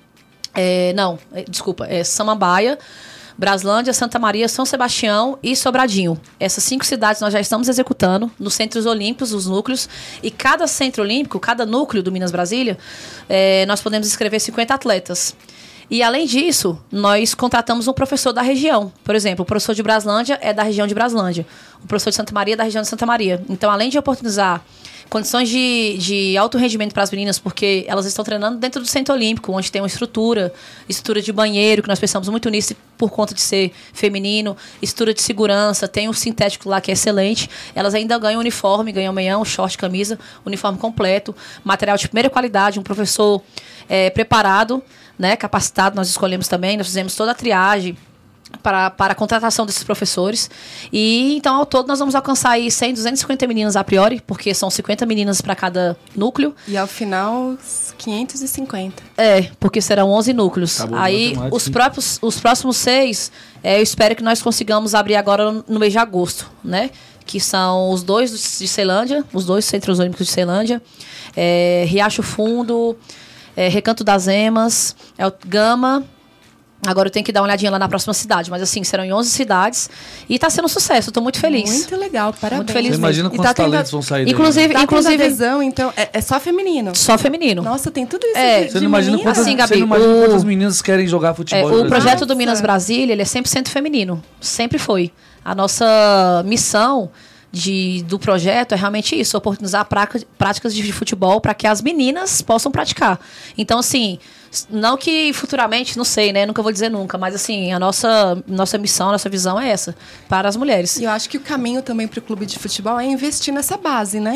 É, não, é, desculpa, é Samambaia, Braslândia, Santa Maria, São Sebastião e Sobradinho. Essas cinco cidades nós já estamos executando nos Centros Olímpicos, os núcleos. E cada centro olímpico, cada núcleo do Minas Brasília, é, nós podemos inscrever cinquenta atletas. E, além disso, nós contratamos um professor da região. Por exemplo, o professor de Braslândia é da região de Braslândia. O professor de Santa Maria é da região de Santa Maria. Então, além de oportunizar condições de, de alto rendimento para as meninas, porque elas estão treinando dentro do Centro Olímpico, onde tem uma estrutura, estrutura de banheiro, que nós pensamos muito nisso por conta de ser feminino, estrutura de segurança, tem o sintético lá que é excelente. Elas ainda ganham uniforme, ganham meião, short, camisa, uniforme completo, material de primeira qualidade, um professor é, preparado, né, capacitado, nós escolhemos também, nós fizemos toda a triagem para, para a contratação desses professores. E então, ao todo, nós vamos alcançar aí cem, duzentas e cinquenta meninas a priori, porque são cinquenta meninas para cada núcleo. e ao final, quinhentos e cinquenta. É, porque serão onze núcleos. Acabou de Aí, matemática, os, hein? próprios, os próximos seis, é, eu espero que nós consigamos abrir agora no mês de agosto, né? Que são os dois de Ceilândia, os dois Centros Olímpicos de Ceilândia, é, Riacho Fundo, é, Recanto das Emas, é o Gama. Agora eu tenho que dar uma olhadinha lá na próxima cidade, mas assim, serão em onze cidades e tá sendo um sucesso, eu tô muito feliz. Muito legal, parabéns. Muito feliz Você imagina E quantos tá tendo- talentos vão sair daí, Inclusive, né? Tá inclusive tendo adesão, então, é, é só feminino. só feminino. Nossa, tem tudo isso É. de, Você de não imagina menina? quantas, Assim, Gabi, você não imagina o- quantas meninas querem jogar É, futebol no o Brasil? projeto do Nossa. Minas Brasília, ele é cem por cento feminino. Sempre foi. A nossa missão de, do projeto é realmente isso, oportunizar praca- práticas de futebol para que as meninas possam praticar. Então, assim, não que futuramente, não sei, né? Nunca vou dizer nunca, mas assim, a nossa, nossa missão, a nossa visão é essa, para as mulheres. E eu acho que o caminho também para o clube de futebol é investir nessa base, né?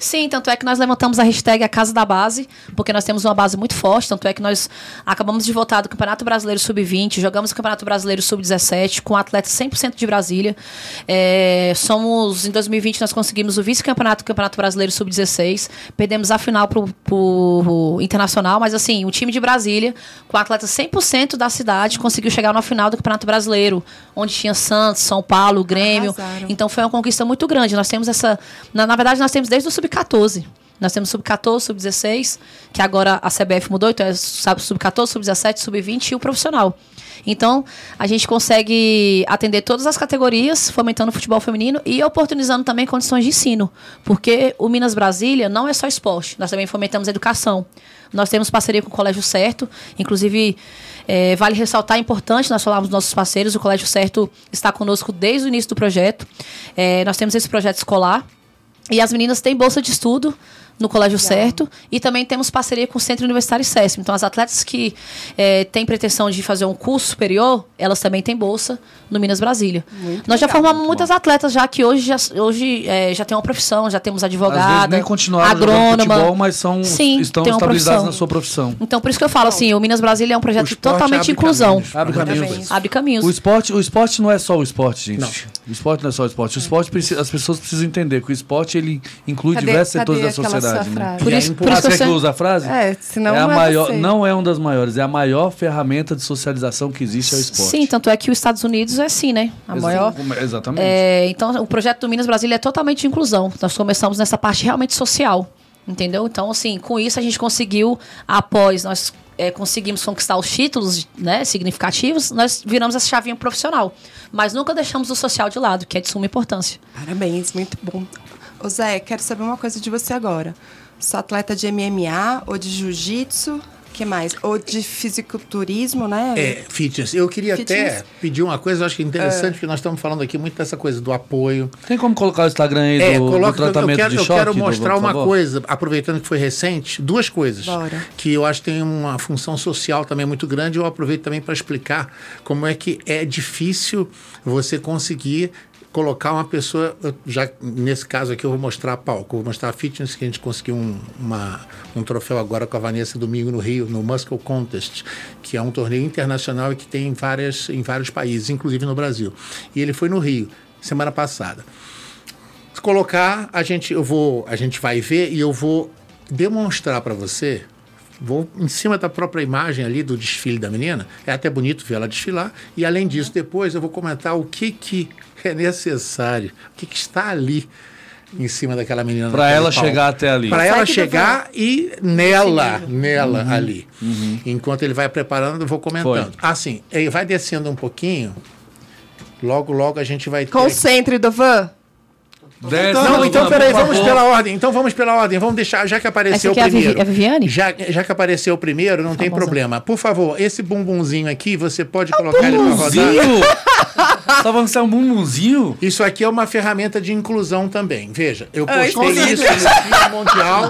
Sim, tanto é que nós levantamos a hashtag A Casa da Base, porque nós temos uma base muito forte, tanto é que nós acabamos de voltar do Campeonato Brasileiro sub vinte, jogamos o Campeonato Brasileiro sub dezessete, com atletas cem por cento de Brasília. É, somos, em dois mil e vinte, nós conseguimos o vice-campeonato do Campeonato Brasileiro sub dezesseis, perdemos a final pro, pro Internacional, mas assim, o time de Brasília, com atletas cem por cento da cidade, conseguiu chegar na final do Campeonato Brasileiro, onde tinha Santos, São Paulo, Grêmio. Arrasaram. Então foi uma conquista muito grande. Nós temos essa... Na, na verdade, nós temos desde o sub quatorze. Nós temos sub quatorze, sub dezesseis, que agora a C B F mudou, então é sub quatorze, sub dezessete, sub vinte e o profissional. Então, a gente consegue atender todas as categorias, fomentando o futebol feminino e oportunizando também condições de ensino. Porque o Minas Brasília não é só esporte, nós também fomentamos educação. Nós temos parceria com o Colégio Certo, inclusive, é, vale ressaltar, é importante, nós falamos dos nossos parceiros, o Colégio Certo está conosco desde o início do projeto. É, nós temos esse projeto escolar e as meninas têm bolsa de estudo no Colégio Legal. Certo, e também temos parceria com o Centro Universitário SESP. Então, as atletas que é, têm pretensão de fazer um curso superior, elas também têm bolsa no Minas Brasília. Muito Nós legal. já formamos Muito muitas bom. atletas já que hoje já, hoje, é, já têm uma profissão, já temos advogada, às vezes nem continuaram agrônoma, jogando futebol, mas são, Sim, estão estabilizadas na sua profissão. Então, por isso que eu falo assim, o Minas Brasília é um projeto totalmente de inclusão. Caminhos, abre caminhos. Abre caminhos. O esporte, o esporte não é só o esporte, gente. Não. O esporte não é só o esporte. O esporte precisa, as pessoas precisam entender que o esporte ele inclui cadê, diversos cadê setores da sociedade. Né? Por isso, por ah, isso você que quer que eu use a frase? É, senão é a não, maior, é não é uma das maiores, é a maior ferramenta de socialização que existe ao esporte. Sim, tanto é que os Estados Unidos é assim, né? A Ex maior. Exatamente. É, então, o projeto do Minas Brasília é totalmente de inclusão. Nós começamos nessa parte realmente social, entendeu? Então, assim, com isso a gente conseguiu, após nós é, conseguimos conquistar os títulos, né, significativos, nós viramos essa chavinha profissional. Mas nunca deixamos o social de lado, que é de suma importância. Parabéns, muito bom. Ô Zé, quero saber uma coisa de você agora. Sou atleta de M M A ou de jiu-jitsu? O que mais? Ou de fisiculturismo, né? É, fitness. Eu queria fitness. até pedir uma coisa, eu acho que é interessante, é. porque nós estamos falando aqui muito dessa coisa do apoio. Tem como colocar o Instagram aí é, do, coloca, do tratamento eu quero, de choque? Eu quero mostrar do, uma coisa, aproveitando que foi recente, duas coisas. Bora. Que eu acho que tem uma função social também muito grande. Eu aproveito também para explicar como é que é difícil você conseguir colocar uma pessoa, já nesse caso aqui eu vou mostrar palco, vou mostrar a fitness, que a gente conseguiu um, uma, um troféu agora com a Vanessa domingo no Rio, no Muscle Contest, que é um torneio internacional e que tem em, várias, em vários países, inclusive no Brasil. E ele foi no Rio, semana passada. Se colocar, a gente, eu vou, a gente vai ver e eu vou demonstrar para você, vou em cima da própria imagem ali do desfile da menina, é até bonito ver ela desfilar, e além disso, depois eu vou comentar o que que é necessário, o que, que está ali em cima daquela menina. Para ela palco. chegar até ali. Para ela chegar e nela, nela uhum. ali. Uhum. Enquanto ele vai preparando, eu vou comentando. Foi. Assim, ele vai descendo um pouquinho, logo, logo a gente vai ter... Concentre, Dovan. Desce, não, não, então peraí, vamos pela ordem. Então vamos pela ordem. Vamos deixar, já que apareceu o primeiro. É a Viviane? Já, já que apareceu o primeiro, não tem problema. Por favor, esse bumbumzinho aqui, você pode é colocar ele para rodar. Tá falando que é um bumbumzinho? Isso aqui é uma ferramenta de inclusão também. Veja, eu postei isso no Dia Mundial,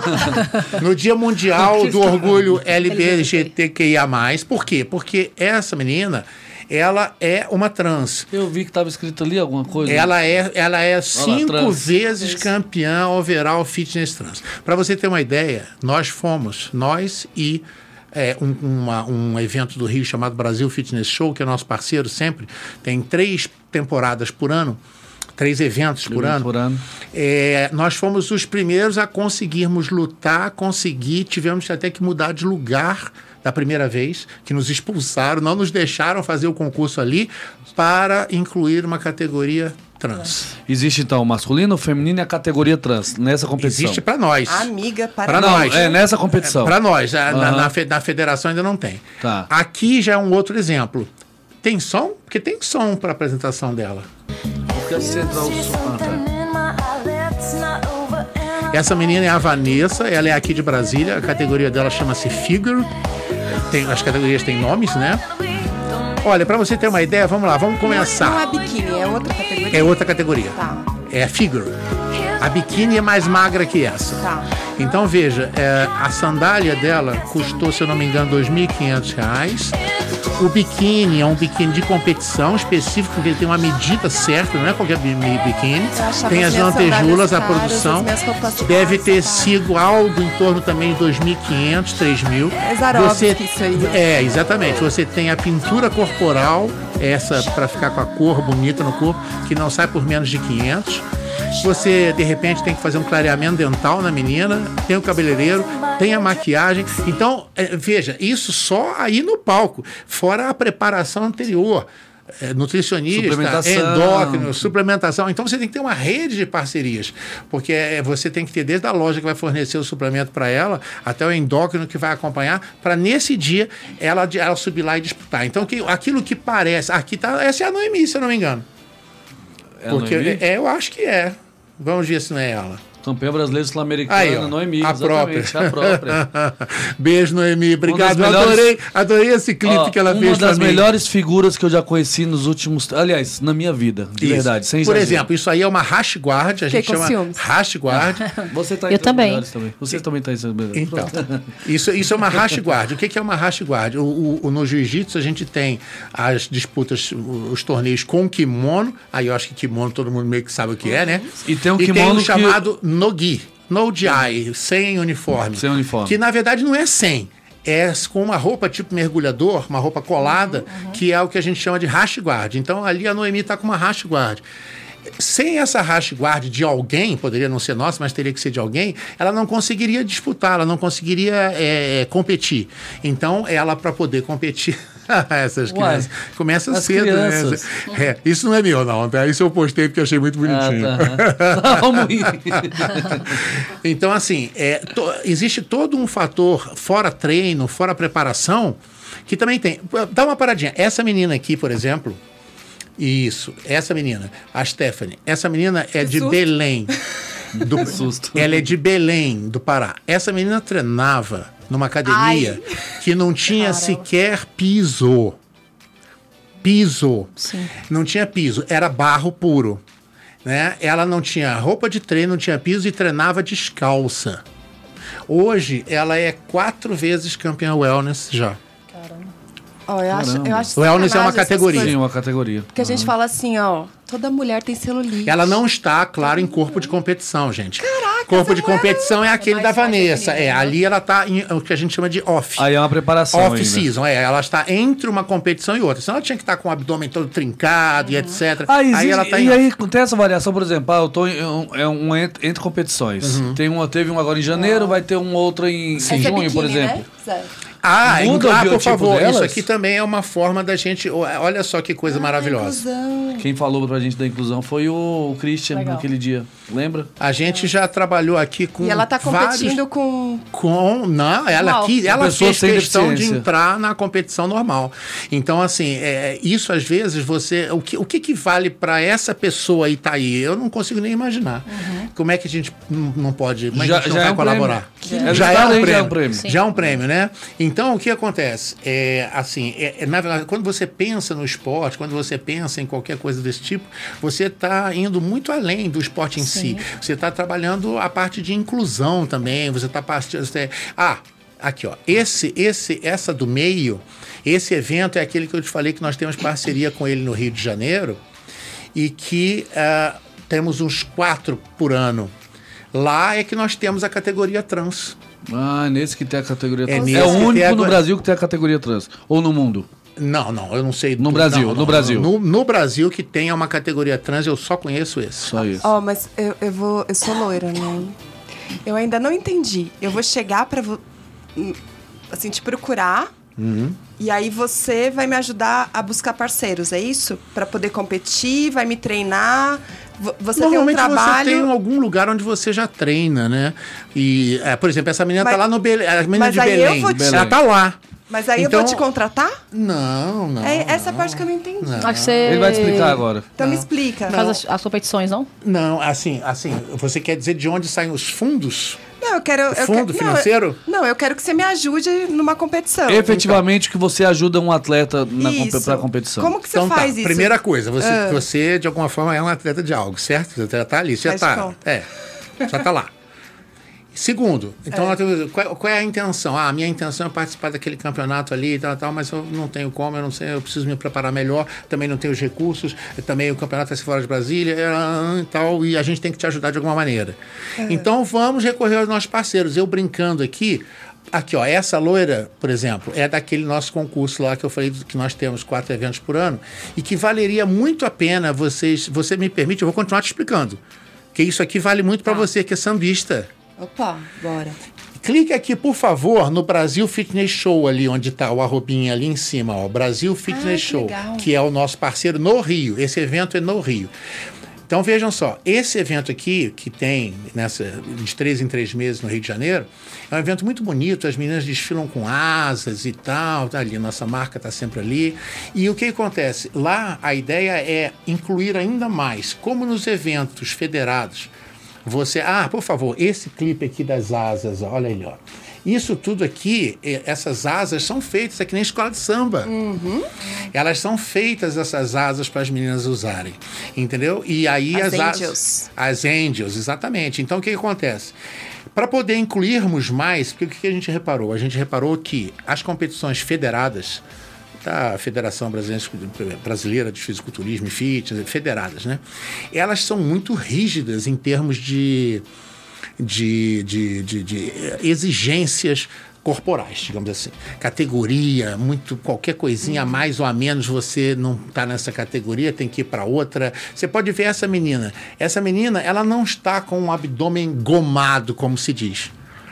no Dia Mundial do Orgulho L G B T Q I A mais. Por quê? Porque essa menina, ela é uma trans. Eu vi que estava escrito ali alguma coisa. Ela é, ela é cinco lá, vezes campeã overall fitness trans. Para você ter uma ideia, nós fomos, nós e é, um, uma, um evento do Rio chamado Brasil Fitness Show, que é nosso parceiro sempre, tem três temporadas por ano, três eventos por ano. Por ano. É, nós fomos os primeiros a conseguirmos lutar, conseguir, tivemos até que mudar de lugar da primeira vez, que nos expulsaram, não nos deixaram fazer o concurso ali para incluir uma categoria trans. Existe então o masculino, o feminino e a categoria trans nessa competição? Existe para nós. Amiga, para pra não, nós. É nessa competição. É, para nós. Uhum. Na, na, na federação ainda não tem. Tá. Aqui já é um outro exemplo. Tem som? Porque tem som para a apresentação dela. Porque você entra o som. Essa menina é a Vanessa, ela é aqui de Brasília, a categoria dela chama-se Figure. Tem, as categorias têm nomes, né? Olha, para você ter uma ideia, vamos lá, vamos começar. Não é biquíni, é outra categoria? É outra categoria. Tá. É Figure. A biquíni é mais magra que essa. Tá. Então, veja, é, a sandália dela custou, se eu não me engano, dois mil e quinhentos reais. O biquíni é um biquíni de competição específico, porque ele tem uma medida certa, não é qualquer bi- biquíni. Tem as lantejoulas, a produção. Deve ter sido algo em torno também de dois mil e quinhentos, três mil. É Swarovski isso aí. É, exatamente. Você tem a pintura corporal, essa para ficar com a cor bonita no corpo, que não sai por menos de quinhentos. Você, de repente, tem que fazer um clareamento dental na menina, tem o cabeleireiro, tem a maquiagem. Então, é, veja, isso só aí no palco, fora a preparação anterior. É, nutricionista, Suplementação. endócrino, suplementação. Então você tem que ter uma rede de parcerias, porque é, você tem que ter desde a loja que vai fornecer o suplemento para ela, até o endócrino que vai acompanhar, para nesse dia ela, ela subir lá e disputar. Então que, aquilo que parece, aqui tá, essa é a Noemi, se eu não me engano. É a Porque Noemi? é, eu acho que é. Vamos ver se não é ela. Campeã brasileira Aí, sul-americana, ó, Noemi. a exatamente, própria. a própria. Beijo, Noemi. Obrigado. melhores- Adorei, adorei esse clipe Ó, que ela uma fez pra das mim. melhores figuras que eu já conheci nos últimos... Aliás, na minha vida, de Isso. verdade, sem Por exagero. exemplo, isso aí é uma rash guard, a gente com chama ciúmes. rash guard. Você tá Eu entre os também. melhores também. Você também tá entre os melhores. Então, isso, isso é uma rash guard. O que que é uma rash guard? O, o- o- no jiu-jitsu a gente tem as disputas, os torneios com kimono. Aí eu acho que kimono todo mundo meio que sabe o que é, né? E tem um e tem kimono o que- chamado no-gi, no-gi, sem uniforme. Sem uniforme. Que na verdade não é sem. É com uma roupa tipo mergulhador, uma roupa colada, que é o que a gente chama de rash guard. Então ali a Noemi está com uma rash guard. Sem essa rash guard de alguém, poderia não ser nossa, mas teria que ser de alguém, ela não conseguiria disputar, ela não conseguiria é, competir. Então, ela, para poder competir, essas Uai, crianças, começa as cedo, crianças. né? É, isso não é meu, não, tá? Isso eu postei porque achei muito bonitinho. Ah, tá. Vamos ir. Então, assim, é, to- existe todo um fator, fora treino, fora preparação, que também tem. Dá uma paradinha. Essa menina aqui, por exemplo, isso, essa menina, a Stephanie, essa menina é Que de susto. Belém. Do, Susto. Ela é de Belém, do Pará. Essa menina treinava numa academia que não tinha sequer piso. Piso. Sim. Não tinha piso, era barro puro. Né? Ela não tinha roupa de treino, não tinha piso e treinava descalça. Hoje, ela é quatro vezes campeã wellness já. Ó, eu acho, eu acho Wellness é uma sacanagem essas categoria. coisas. Sim, uma categoria. Porque a gente fala assim, ó, toda mulher tem celulite. Ela não está, claro, em corpo de competição, gente. Caraca, corpo de essa mulher competição é aquele mais da forte Vanessa. que ele, É, né? ali ela está em o que a gente chama de off. Aí é uma preparação ainda. Off-season, é. Ela está entre uma competição e outra. Senão ela tinha que estar com o abdômen todo trincado e etcétera. Ah, existe, aí ela tá em e off. aí tem essa variação, por exemplo, ah, eu tô em um, é um entre, entre competições. Uhum. Tem uma, teve um agora em janeiro, vai ter um outro em, em Essa é junho, biquíni, por exemplo. né? Zé? Ah, Muda o ah, por biotipo favor, delas? isso aqui também é uma forma da gente. Olha só que coisa maravilhosa. Inclusão. Quem falou pra gente da inclusão foi o Christian Legal. naquele dia. Lembra? A gente já trabalhou aqui com. E ela tá competindo vários... com... Com. Não, ela Normal. aqui, ela pessoas fez sem questão de deficiência. entrar na competição normal. Então, assim, é, isso às vezes você. O que, o que, que vale para essa pessoa aí tá aí? Eu não consigo nem imaginar. Como é que a gente não, não pode. Como é que Já- a gente não já vai é um colaborar? prêmio. É Já, do é um talento, prêmio. já é um prêmio. Já é um prêmio, né? Então, o que acontece? É, assim, é, é, na verdade, quando você pensa no esporte, quando você pensa em qualquer coisa desse tipo, você está indo muito além do esporte em si. Você está trabalhando a parte de inclusão também. Você está partindo. Você, ah, aqui, ó. Esse, esse, essa do meio, esse evento é aquele que eu te falei que nós temos parceria com ele no Rio de Janeiro e que ah, temos uns quatro por ano. Lá é que nós temos a categoria trans. Ah, nesse que tem a categoria É trans. nesse É o que único tem a- no Brasil que tem a categoria trans. Ou no mundo. Não, não, eu não sei. No tu- Brasil, não, no não, Brasil. No, no Brasil que tenha uma categoria trans, eu só conheço esse. Só isso. Ó, mas eu, eu vou... Eu sou loira, né? Eu ainda não entendi. Eu vou chegar pra... vo- hum, Assim, te procurar... Uhum. E aí você vai me ajudar a buscar parceiros, é isso? Pra poder competir, vai me treinar. Vo- Você tem um Normalmente trabalho... você tem algum lugar onde você já treina, né? E, é, por exemplo, essa menina Mas- tá lá no Belém. A menina mas de aí eu Belém. vou te- Ela tá lá. Mas aí Então- eu vou te contratar? Não, não. É essa não. parte que eu não entendi. Não. Acho que você Ele vai te explicar agora. Então me explica. faz as, as competições, não? Não, assim, assim, você quer dizer de onde saem os fundos? Não, eu quero... eu Fundo quero- financeiro? Não, eu, não, eu quero que você me ajude numa competição. Efetivamente que você ajuda um atleta na compe Isso. pra competição. Como que você Então tá, faz isso? primeira coisa, você, Ah. você de alguma forma é um atleta de algo, certo? Você já tá ali, você já Faz tá. conta. É, já tá lá. Segundo, então é. temos, qual, qual é a intenção? Ah, a minha intenção é participar daquele campeonato ali e tal, tal, mas eu não tenho como, eu não sei, eu preciso me preparar melhor, também não tenho os recursos, também o campeonato vai ser fora de Brasília e tal, e a gente tem que te ajudar de alguma maneira. É. Então vamos recorrer aos nossos parceiros. Eu brincando aqui, aqui ó, essa loira, por exemplo, é daquele nosso concurso lá que eu falei que nós temos quatro eventos por ano e que valeria muito a pena vocês, você me permite, eu vou continuar te explicando, que isso aqui vale muito para ah. você que é sambista. Opa, bora. Clique aqui, por favor, no Brasil Fitness Show, ali onde está o arrobinha ali em cima, ó, Brasil Fitness ah, Show, legal. Que é o nosso parceiro no Rio. Esse evento é no Rio. Então vejam só, esse evento aqui, que tem nessa, de três em três meses no Rio de Janeiro, é um evento muito bonito, as meninas desfilam com asas e tal, tá ali, nossa marca está sempre ali. E o que acontece? Lá a ideia é incluir ainda mais, como nos eventos federados, você, ah, por favor, esse clipe aqui das asas, olha aí, ó. Isso tudo aqui, essas asas são feitas aqui na escola de samba. Uhum. Elas são feitas, essas asas, para as meninas usarem, entendeu? E aí as, as angels. asas... As angels, exatamente. Então, o que, que acontece? Para poder incluirmos mais, porque o que a gente reparou? A gente reparou que as competições federadas, da Federação Brasileira de Fisiculturismo e Fitness, federadas, né? Elas são muito rígidas em termos de, de, de, de, de exigências corporais, digamos assim. Categoria, muito, qualquer coisinha a mais ou a menos, você não está nessa categoria, tem que ir para outra. Você pode ver essa menina. Essa menina, ela não está com um abdômen gomado, como se diz.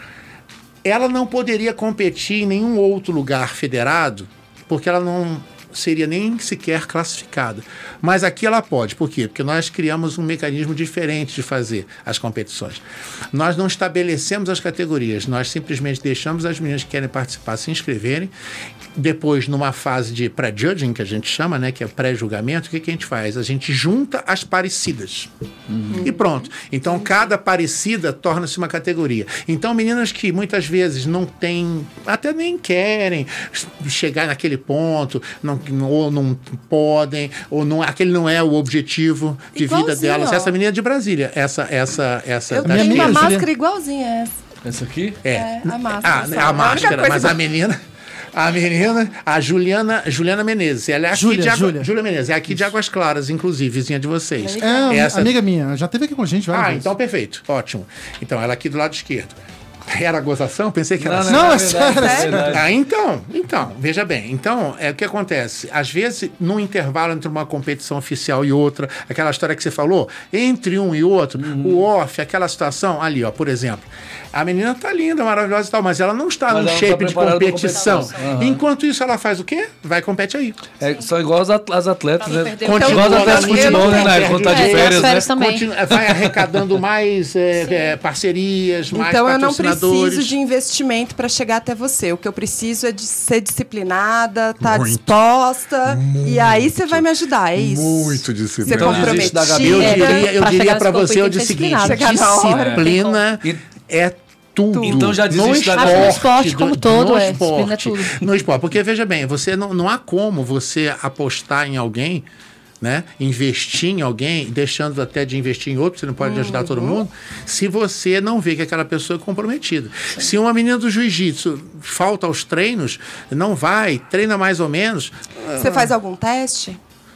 Ela não poderia competir em nenhum outro lugar federado, porque ela não seria nem sequer classificada. Mas aqui ela pode. Por quê? Porque nós criamos um mecanismo diferente de fazer as competições. Nós não estabelecemos as categorias, nós simplesmente deixamos as meninas que querem participar se inscreverem. Depois, numa fase de pré-judging, que a gente chama, né, que é pré-julgamento, o que, que a gente faz? A gente junta as parecidas. Uhum. E pronto. Então, cada parecida torna-se uma categoria. Então, meninas que muitas vezes não têm, até nem querem chegar naquele ponto, não, ou não podem, ou não, aquele não é o objetivo de igualzinho, vida delas. Ó. Essa menina é de Brasília. Essa, essa, essa. Eu tenho uma máscara igualzinha a essa. Essa aqui? É. é a máscara. A, a máscara, a mas a menina... A menina, a Juliana, Juliana Menezes. Ela é aqui Júlia, de Água, Júlia. Júlia Menezes, é aqui de Águas Claras, inclusive, vizinha de vocês. É, essa... amiga minha, já esteve aqui com a gente várias Ah, vezes. então perfeito, ótimo. Então, ela é aqui do lado esquerdo. Era gozação? Pensei que era... Não, não, não é sério. É ah, então, então, veja bem. Então, é o que acontece. Às vezes, num intervalo entre uma competição oficial e outra, aquela história que você falou, entre um e outro, uhum. o off, aquela situação, ali, ó, por exemplo. A menina tá linda, maravilhosa e tal, mas ela não está mas num shape tá de competição. Uhum. Enquanto isso, ela faz o quê? Vai e compete aí. É, são igual as atletas, né? Continua igual as atletas de futebol, né? Nair? Quando tá de é, férias, férias né? Continua, vai arrecadando mais é, é, parcerias, mais então, patrocinadores. Então, eu não preciso de investimento para chegar até você. O que eu preciso é de ser disciplinada, estar tá disposta. Muito. E aí você vai me ajudar, é isso. Muito disciplinada. Ser comprometida. Eu diria, eu diria para você o seguinte, disciplina é tudo. Então já desiste da no esporte como todo, é. Disciplina é tudo. No esporte, porque veja bem, você não, não há como você apostar em alguém, né, investir em alguém, deixando até de investir em outro, você não pode uhum. ajudar todo mundo, se você não vê que aquela pessoa é comprometida. Sim. Se uma menina do jiu-jitsu falta aos treinos, não vai, treina mais ou menos. Você uh, faz algum teste?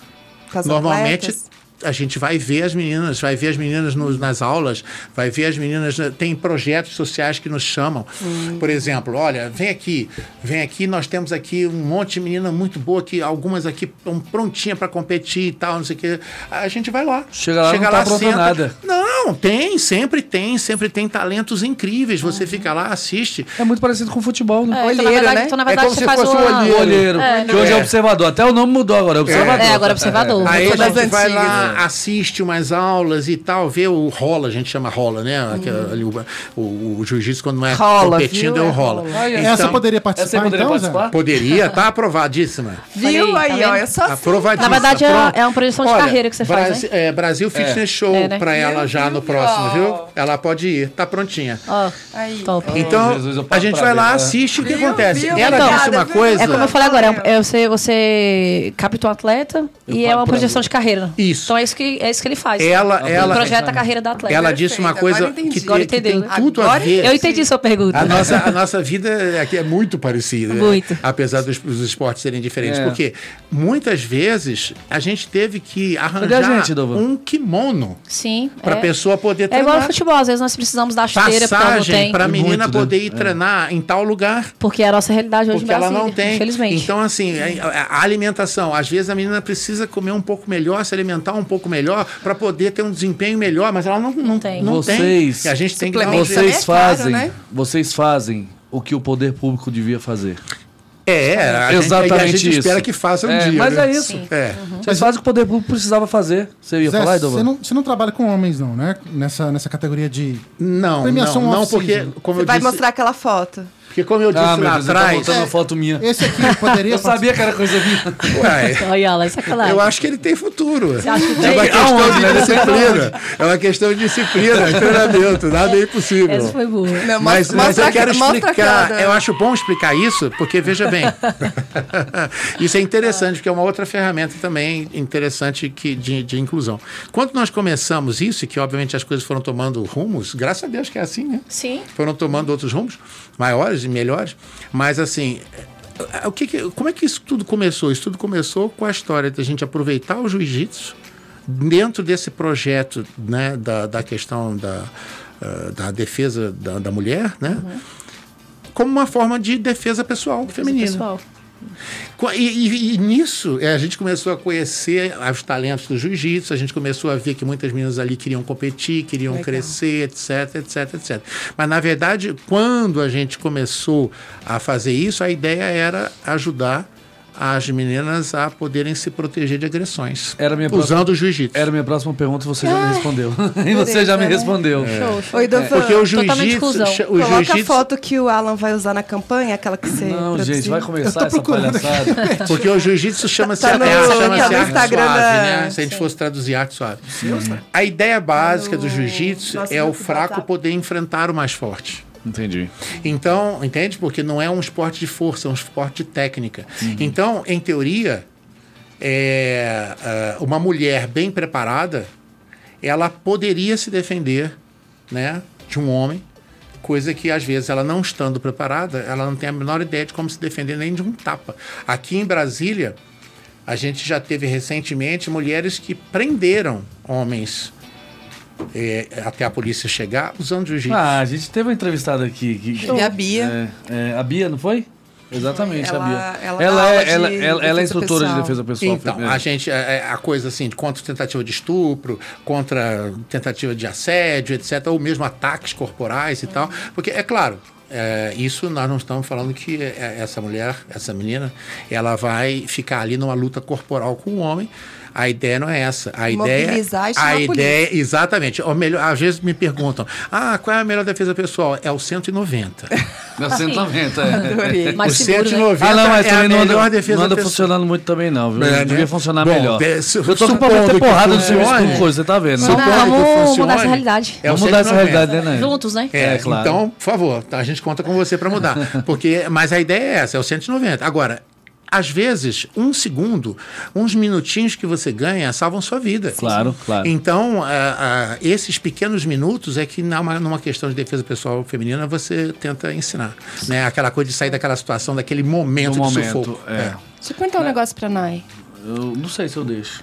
Normalmente atletas? A gente vai ver as meninas, vai ver as meninas no, nas aulas, vai ver as meninas, tem projetos sociais que nos chamam. Hum. Por exemplo, olha, vem aqui, vem aqui, nós temos aqui um monte de menina muito boa, que algumas aqui estão prontinhas para competir e tal, não sei o quê. A gente vai lá. Chega lá, chega não lá, tá pronto nada. Não, tem, sempre tem, sempre tem talentos incríveis. Você uhum. fica lá, assiste. É muito parecido com futebol, né? É, olheiro, então, na verdade, né? Então, na verdade, é como você se faz fosse uma... o olheiro. É, que hoje é. é observador. Até o nome mudou agora, é observador. É, agora é observador. Aí a gente vai antigas, lá, né? assiste umas aulas e tal, vê o rola, a gente chama rola, né? Hum. Aquela, ali, o o, o jiu-jitsu, quando não é rola, competindo, viu? é o rola. Ah, então, essa poderia participar, essa poderia então, participar? Poderia, tá aprovadíssima. Viu aí, ó, é só assim. Aprovadíssima. Na verdade, Pronto. é, é uma projeção de Olha, carreira que você Brasi faz, né? é, Brasil Fitness é. Show é, né? pra ela viu, já viu, no viu, próximo, ó. viu? Ela pode ir, tá prontinha. Ó, aí. top. Então, oh, Jesus, a gente vai lá, ver, assiste, o que viu, acontece? viu, ela obrigada, disse uma viu? coisa... É como eu falei agora, é, é você, você capta um atleta Eu e é pago uma pra projeção ver. de carreira. Isso. Então Então é isso que, é isso que ele faz. Ela, Ele ela, projeta a carreira da atleta. ela disse uma Perfeito, coisa agora entendi. que, tem, Agora que tem entendeu. tudo Agora a ver. Eu entendi sua pergunta. A nossa, a nossa vida aqui é muito parecida, Muito. né? Apesar dos, dos esportes serem diferentes. É. Porque muitas vezes a gente teve que arranjar Cadê a gente, Dova? um kimono Sim. para a é. pessoa poder É treinar. igual ao futebol, às vezes nós precisamos da chuteira porque ela não Passagem tem. para a menina Muito, né? poder ir É. treinar em tal lugar. Porque é a nossa realidade hoje Porque em ela Brasília, não tem. infelizmente. Então, assim, a, a alimentação. Às vezes a menina precisa comer um pouco melhor, se alimentar um pouco melhor, para poder ter um desempenho melhor, mas ela não, não, tem. não Vocês- tem. E a gente tem que dar um Suplemento jeito. também Vocês é caro, fazem, né? vocês fazem o que o poder público devia fazer. É, a gente, Exatamente e a gente isso. espera que faça um É, dia. mas né? é isso. Sim. É. Vocês fazem o que o poder público precisava fazer. Você ia Zé, falar, você Edovan? não, você não trabalha com homens, não, né? Nessa, nessa categoria de. Não, Premiação não, não off-season. porque, como Você eu vai disse, mostrar aquela foto. porque como eu disse Ah, meu lá Deus, você tá atrás, mostrando uma foto minha. Esse aqui poderia. Eu sabia que era coisa minha. ué, Olha lá, é sacanagem. eu acho que ele tem futuro. Você acha que É uma tem? questão Aonde, né? de disciplina. É uma questão de disciplina, de treinamento. Nada é impossível. Essa foi boa. Não, Mas, mostra- mas eu mostra- quero mostra explicar. cada- Eu acho bom explicar isso, porque veja bem. Isso é interessante, porque é uma outra ferramenta também interessante que, de, de inclusão. Quando nós começamos isso, e que obviamente as coisas foram tomando rumos, graças a Deus que é assim, né? Sim. Foram tomando outros rumos maiores e melhores, mas assim. O que que- como é que isso tudo começou? Isso tudo começou com a história da gente aproveitar o jiu-jitsu dentro desse projeto, né, da, da questão da, ah, da defesa da, da mulher, né, como uma forma de defesa pessoal feminina. Pessoal. Co- E, e- e nisso eh, a gente começou a conhecer os talentos do jiu-jitsu, a gente começou a ver que muitas meninas ali queriam competir, queriam Legal. crescer, etc, etc, etc. Mas, na verdade, quando a gente começou a fazer isso, a ideia era ajudar as meninas a poderem se proteger de agressões. Era minha usando o jiu-jitsu. Era a minha próxima pergunta, você já me respondeu. e você já me né? respondeu. Show, show. Oi, Dovan, Porque o Totalmente jiu-jitsu... inclusão. cha- O coloca a jiu-jitsu foto que o Alan vai usar na campanha, aquela que você Não, produziu. gente, vai Eu começar tô essa procurando palhaçada. Porque o jiu-jitsu chama-se Tá no- é, tá chama-se no arte Instagram suave, da- né? Se a gente fosse traduzir arte suave. A ideia básica do jiu-jitsu nosso é o grupo do fraco WhatsApp. poder enfrentar o mais forte. Entendi. Então, entende? Porque não é um esporte de força, é um esporte de técnica. Então, em teoria, é, ah, uma mulher bem preparada, ela poderia se defender, né, de um homem, coisa que às vezes ela não estando preparada, ela não tem a menor ideia de como se defender nem de um tapa. Aqui em Brasília, a gente já teve recentemente mulheres que prenderam homens é, até a polícia chegar usando jiu-jitsu. Ah, a gente teve uma entrevistada aqui. Que, que- E a Bia. É, é, a Bia, não foi? Exatamente, Ela- a Bia. ela Ela, dá aula é, de ela, ela, ela é defesa instrutora pessoal. de defesa pessoal. Então, É. a gente, é, é, a coisa assim, contra tentativa de estupro, contra tentativa de assédio, etcétera, ou mesmo ataques corporais e tal. Porque, é claro, é, isso nós não estamos falando que é, essa mulher, essa menina, ela vai ficar ali numa luta corporal com o homem. A ideia não é essa. A Mobilizar ideia, e chamar a a ideia, exatamente. O melhor, às vezes me perguntam, ah, qual é a melhor defesa pessoal? É o cento e noventa. Meu cento e noventa, é. Adorei. Mais o seguro, cento e né? noventa Ah, não, mas é a também não melhor anda, defesa não anda pessoal. funcionando muito também, não, viu? É, né? Devia funcionar Bom, melhor. de- su- Eu tô com um supondo problema que porrada no funcione, serviço com coisa, você tá vendo? né? supondo Vamos- que vamos funcione, mudar essa realidade. é o Vamos mudar essa cento e noventa. realidade, né, Ney? Juntos, né? É, É, claro. Então, por favor, tá, a gente conta com você para mudar. Porque, mas a ideia é essa, é o cento e noventa. Agora, às vezes, um segundo, uns minutinhos que você ganha salvam sua vida. Claro, claro. Então, ah, ah, esses pequenos minutos é que numa, numa questão de defesa pessoal feminina você tenta ensinar. Né? Aquela coisa de sair daquela situação, daquele momento, No de momento, sufoco. é. Deixa eu perguntar um negócio pra Nai. Eu não sei se eu deixo.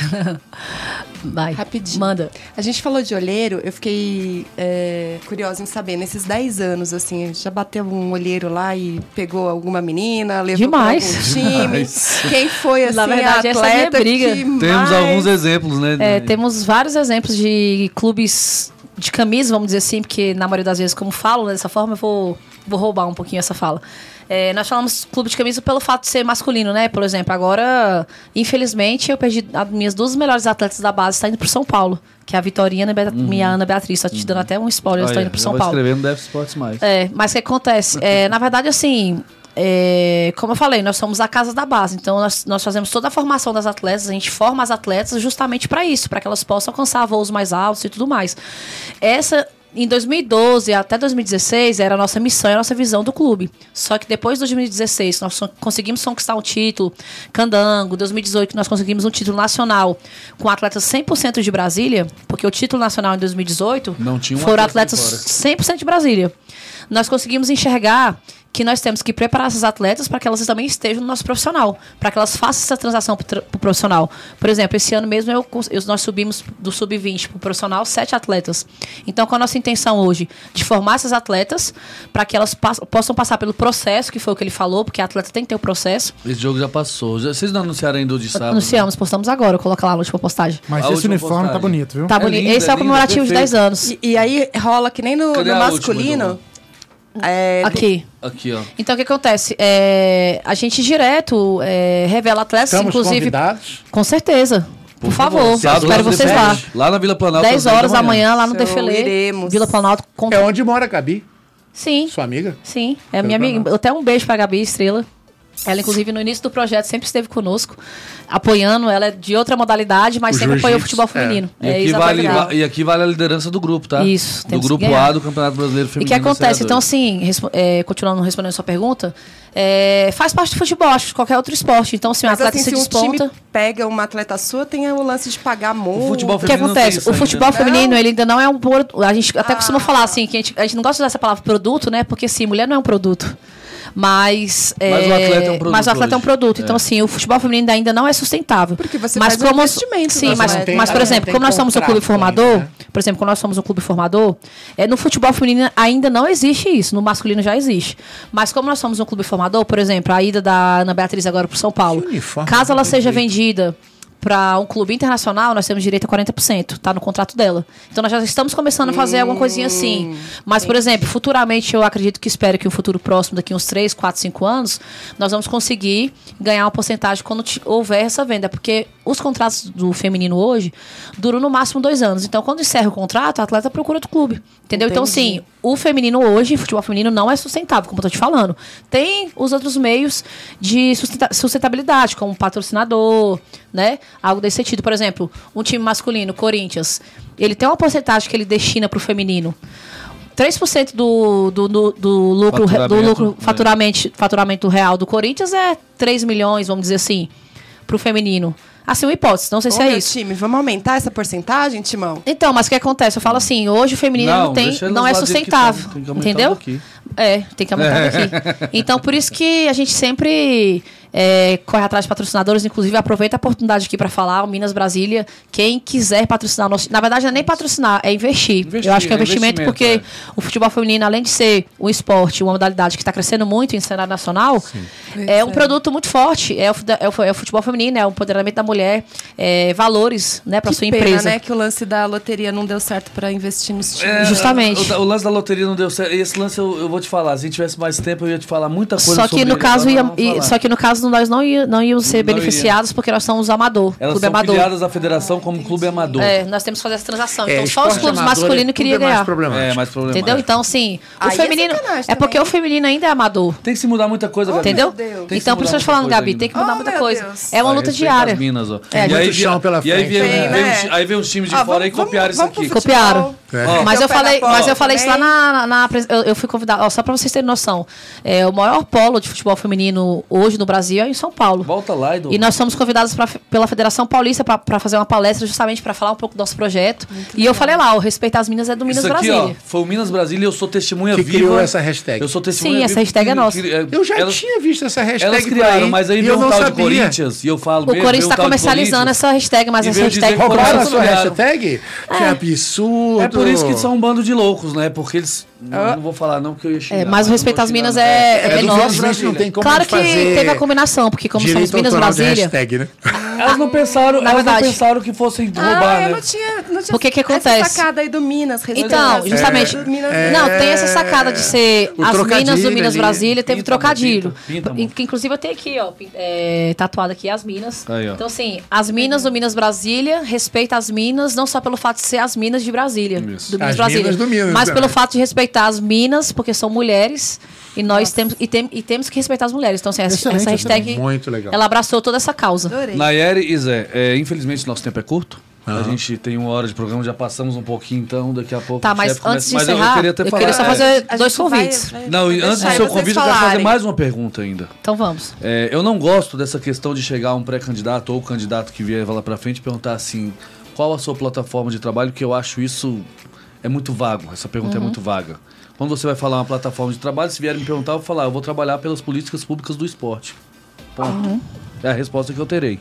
Vai. Rapidinho. Manda. A gente falou de olheiro, eu fiquei é, curiosa em saber, nesses dez anos, assim, já bateu um olheiro lá e pegou alguma menina, levou Demais. pra algum time? Demais. Quem foi, assim, Na verdade, a essa é a minha atleta briga. que Temos mais... alguns exemplos, né? É, Ney? temos vários exemplos de clubes de camisa, vamos dizer assim, porque na maioria das vezes, como falo dessa forma, eu vou, vou roubar um pouquinho essa fala. É, nós falamos clube de camisa pelo fato de ser masculino, né? Por exemplo, agora, infelizmente, eu perdi as minhas duas melhores atletas da base, está indo pro São Paulo, que é a Vitorina e a Be- minha Ana Beatriz. Tá te dando até um spoiler, Olha, está indo pro eu São vou Paulo. escrever no Def Sports mais. É, mas o que acontece? É, na verdade, assim, é, como eu falei, nós somos a casa da base. Então, nós, nós fazemos toda a formação das atletas, a gente forma as atletas justamente para isso, para que elas possam alcançar voos mais altos e tudo mais. Essa, em dois mil e doze até dois mil e dezesseis era a nossa missão e a nossa visão do clube. Só que depois de dois mil e dezesseis nós conseguimos conquistar um título, Candango, dois mil e dezoito nós conseguimos um título nacional com atletas cem por cento de Brasília, porque o título nacional em dois mil e dezoito Não tinha um foram atleta atletas de cem por cento de Brasília. Nós conseguimos enxergar que nós temos que preparar essas atletas para que elas também estejam no nosso profissional, para que elas façam essa transação para o profissional. Por exemplo, esse ano mesmo eu, eu, nós subimos do sub vinte para o profissional sete atletas. Então, qual a nossa intenção hoje? De formar essas atletas para que elas pass- possam passar pelo processo, que foi o que ele falou, porque a atleta tem que ter o processo. Esse jogo já passou. Já- Vocês não anunciaram ainda o de sábado? Anunciamos, postamos agora, coloca lá a última postagem. Mas A esse última uniforme tá postagem. bonito, viu? Tá É bonito. lindo, Esse é, é o comemorativo lindo, de dez perfeito. anos. E, e aí rola que nem no, Cadê no a última, masculino. Dom? É, Aqui. Aqui, ó. Então, o que acontece? É, a gente direto é, revela atletas, Estamos inclusive... convidados. Com certeza. Por, favor. Sábado, Espero lá no vocês lá. Defele. Lá na Vila Planalto. dez às horas da manhã, lá no Show, Defilê. iremos. Vila Planalto. Com... É onde mora a Gabi, Sim, sua amiga. sim. É a minha amiga. Até um beijo pra Gabi Estrela. Ela, inclusive, no início do projeto, sempre esteve conosco, apoiando. Ela é de outra modalidade, mas O sempre apoiou o jiu-jitsu, futebol feminino. E, É, aqui exatamente. vale, va- e aqui vale a liderança do grupo, tá? Isso, Do temos que grupo ganhar. A do Campeonato Brasileiro E o Feminino. que acontece? C A dois. Então, assim, respo- é, continuando respondendo a sua pergunta, é, faz parte do futebol, acho que qualquer outro esporte. Então, assim, o Mas atleta assim, se se um desponta. time pega uma atleta sua, tem o lance de pagar multa. futebol O que feminino acontece? tem isso O futebol ainda. feminino, ele ainda não é um produto. A gente até Ah. costuma falar assim, que a gente, a gente não gosta de usar essa palavra produto, né? Porque, assim, mulher não é um produto. Mas, Mas o atleta é um produto mas o atleta é um hoje. produto. É. Então, assim, o futebol feminino ainda não é sustentável. Porque você mas faz um como, investimento Sim, no mas, atleta. mas, por Tem- exemplo, tem como nós somos um clube contrato formador, ainda, né? por exemplo, como nós somos um clube formador, é, no futebol feminino ainda não existe isso. No masculino já existe. Mas como nós somos um clube formador, por exemplo, a ida da Ana Beatriz agora para São Paulo, Que uniforme, caso ela bem seja feito. vendida para um clube internacional, nós temos direito a quarenta por cento, tá no contrato dela. Então nós já estamos começando a fazer alguma coisinha assim. Mas, por exemplo, futuramente eu acredito que espero que um futuro próximo, daqui uns três, quatro, cinco anos, nós vamos conseguir ganhar uma porcentagem quando t- houver essa venda. Porque os contratos do feminino hoje duram no máximo dois anos. Então, quando encerra o contrato, a atleta procura outro clube. Entendeu? Então, Entendi. sim, o feminino hoje, o futebol feminino, não é sustentável, como eu tô te falando. Tem os outros meios de sustenta- sustentabilidade, como patrocinador, né? Algo desse sentido. Por exemplo, um time masculino, Corinthians, ele tem uma porcentagem que ele destina para o feminino. três por cento do, do, do, do lucro, do Faturamento, lucro é. faturamento, faturamento real do Corinthians é três milhões, vamos dizer assim, para o feminino. Assim, uma hipótese, não sei se Ô, é meu isso. time, vamos aumentar essa porcentagem, Timão? Então, mas o que acontece? Eu falo assim, hoje o feminino não, tem, deixa eles não é lá do jeito que sustentável, tão, tem que aumentar entendeu? daqui. É, tem que aumentar daqui. Então, por isso que a gente sempre é, corre atrás de patrocinadores, inclusive aproveita a oportunidade aqui para falar, o Minas Brasília, quem quiser patrocinar o nosso... Na verdade, não é nem patrocinar, é investir. Investir, Eu acho que é é investimento, investimento, porque o futebol feminino, além de ser um esporte, uma modalidade que está crescendo muito em cenário nacional, é um Pois é. produto muito forte. É o, é o, é o futebol feminino, é o empoderamento da mulher, é, valores, né, para Que sua pena, empresa. né, que o lance da loteria não deu certo para investir nos times. É, Justamente. O, o lance da loteria não deu certo. Esse lance eu, eu vou te falar. Se a gente tivesse mais tempo, eu ia te falar muita coisa Só que sobre no ele, caso agora ia, não vamos e- falar. só que no caso nós não ia, não íamos ser Não beneficiados porque nós somos amador, Elas clube são amador. filiadas à federação como clube amador. É, nós temos que fazer essa transação. É, Então só os esporte clubes amador masculinos é- queriam tudo é mais ganhar. problemático. É, mais problemático. Entendeu? Então, assim, o Aí é feminino. sacanagem É porque também. o feminino ainda é amador. Tem que se mudar muita coisa, Gabi. Entendeu? Deus. Tem que se Então, por mudar isso eu tô muita falando, coisa Gabi, ainda. tem que mudar Oh, muita meu coisa. Deus. É uma Vai luta respeitar diária. As minas, ó. É, e muito aí, chão vem- pela e aí, frente. vem, Tem, vem né? os- aí vem os times de Ah, fora e vamos- copiaram isso vamos pro aqui. futebol. Copiaram. É. Mas eu Teu pé falei, na mas eu bola falei isso lá também. na, na, na eu, eu fui convidada, ó, só pra vocês terem noção. É, o maior polo de futebol feminino hoje no Brasil é em São Paulo. Volta lá, Edu. E nós somos convidados pra, pela Federação Paulista para fazer uma palestra justamente para falar um pouco do nosso projeto. E eu falei lá, o Respeitar as Minas é do Minas Isso aqui, Brasília. ó, foi o Minas Brasília e eu sou testemunha Que viva. criou essa hashtag. Eu sou testemunha Sim, viva essa hashtag que- é nossa. que- é, Eu já elas, tinha visto essa hashtag Elas por criaram, aí, mas aí e veio eu um não tal de sabia. Corinthians e eu falo O mesmo, Corinthians veio um está tal de comercializando Corinthians. essa hashtag, mas E essa veio dizer hashtag que Qual era a Começa sua a criar. hashtag? Que absurdo. É por isso que são um bando de loucos, né? Porque eles... Não, não vou falar não, porque eu ia xingar. É, mas o não Respeitar vou as xingar, Minas não. é, É é do nosso. Minas Brasília, não tem como Claro a gente que fazer teve a combinação, porque como direito somos Minas autoral de Brasília, hashtag, né? Elas não pensaram, Na elas não verdade. pensaram que fossem Ah, roubar, eu né? não tinha, não tinha O que que essa acontece? sacada aí do Minas. Então, respeitar- justamente. É, do Minas- é, Não, tem essa sacada de ser o as trocadilho Minas do Minas ali. Brasília, teve Pinta, amor, trocadilho. pinta, pinta, amor. Em- que inclusive eu tenho aqui, ó, pin- é, tatuado aqui as Minas. Aí, ó. Então, assim, as Minas do Minas Brasília, respeita as Minas, não só pelo fato de ser as Minas de Brasília, Isso. do Minas As Brasília, Minas do Minas, mas né? pelo fato de respeitar as Minas, porque são mulheres, e nós temos e, tem, e temos que respeitar as mulheres. Então, assim, essa, Excelente, essa hashtag, Muito legal. ela abraçou toda essa causa. Adorei. Nayeli e Zé, é, infelizmente nosso tempo é curto. A gente tem uma hora de programa, já passamos um pouquinho, então daqui a pouco Tá, o mas chefe começa- antes de mas eu- encerrar, eu queria ter eu falado. queria só é. fazer A dois gente vai- convites. vai- Não, e vai antes do deixar seu vocês convite, eu quero fazer falarem. mais uma pergunta ainda. Então vamos. É, eu não gosto dessa questão de chegar um pré-candidato ou candidato que vier lá pra frente e perguntar assim, qual a sua plataforma de trabalho, que eu acho isso é muito vago, essa pergunta é muito vaga. Quando você vai falar uma plataforma de trabalho, se vierem me perguntar, eu vou falar, eu vou trabalhar pelas políticas públicas do esporte. Ponto. É a resposta que eu terei.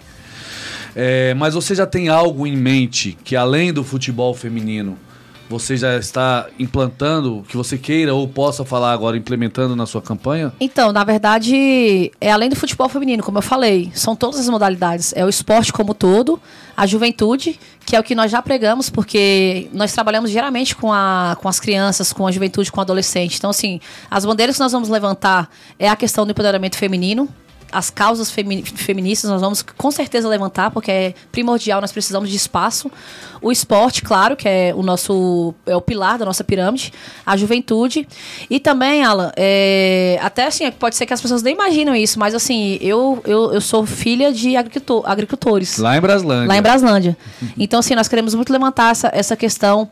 É, mas você já tem algo em mente que, além do futebol feminino, você já está implantando, que você queira ou possa falar agora, implementando na sua campanha? Então, na verdade, é além do futebol feminino, como eu falei, são todas as modalidades. É o esporte como todo, a juventude, que é o que nós já pregamos, porque nós trabalhamos diariamente com, a, com as crianças, com a juventude, com o adolescente. Então, assim, as bandeiras que nós vamos levantar é a questão do empoderamento feminino. As causas femi- feministas nós vamos com certeza levantar, porque é primordial, nós precisamos de espaço. O esporte, claro, que é o nosso é o pilar da nossa pirâmide. A juventude. E também, Alan, é, até assim, pode ser que as pessoas nem imaginam isso, mas assim, eu, eu, eu sou filha de agricultor, agricultores. Lá em Braslândia. Lá em Braslândia. Então, assim, nós queremos muito levantar essa, essa questão.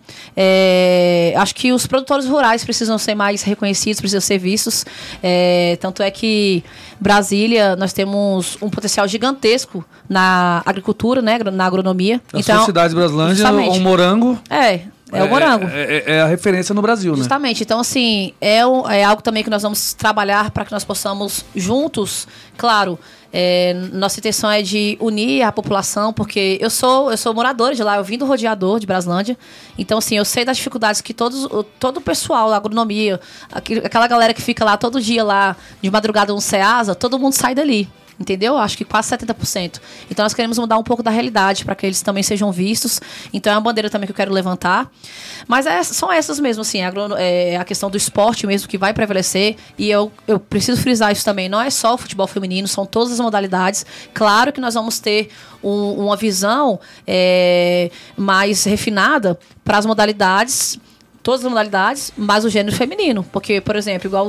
É, acho que os produtores rurais precisam ser mais reconhecidos, precisam ser vistos. É, tanto é que Brasília, nós temos um potencial gigantesco na agricultura, né, na agronomia. A então, sua cidade de Braslândia, justamente. um morango... É, é o morango. É, é- é a referência no Brasil, né? Justamente. Então, assim, é, um- é algo também que nós vamos trabalhar para que nós possamos, juntos, claro, é, nossa intenção é de unir a população, porque eu sou, eu sou moradora de lá, eu vim do rodeador de Braslândia. Então, assim, eu sei das dificuldades que todos, o- todo o pessoal da agronomia, aqui- aquela galera que fica lá todo dia lá, de madrugada no SEASA, todo mundo sai dali. Entendeu? Acho que quase setenta por cento. Então nós queremos mudar um pouco da realidade para que eles também sejam vistos. Então é uma bandeira também que eu quero levantar. Mas é, são essas mesmo, assim, a, agro- é a questão do esporte mesmo que vai prevalecer. E eu, eu preciso frisar isso também. Não é só o futebol feminino, são todas as modalidades. Claro que nós vamos ter um- uma visão é, mais refinada para as modalidades. Todas as modalidades, mas o gênero feminino. Porque, por exemplo, igual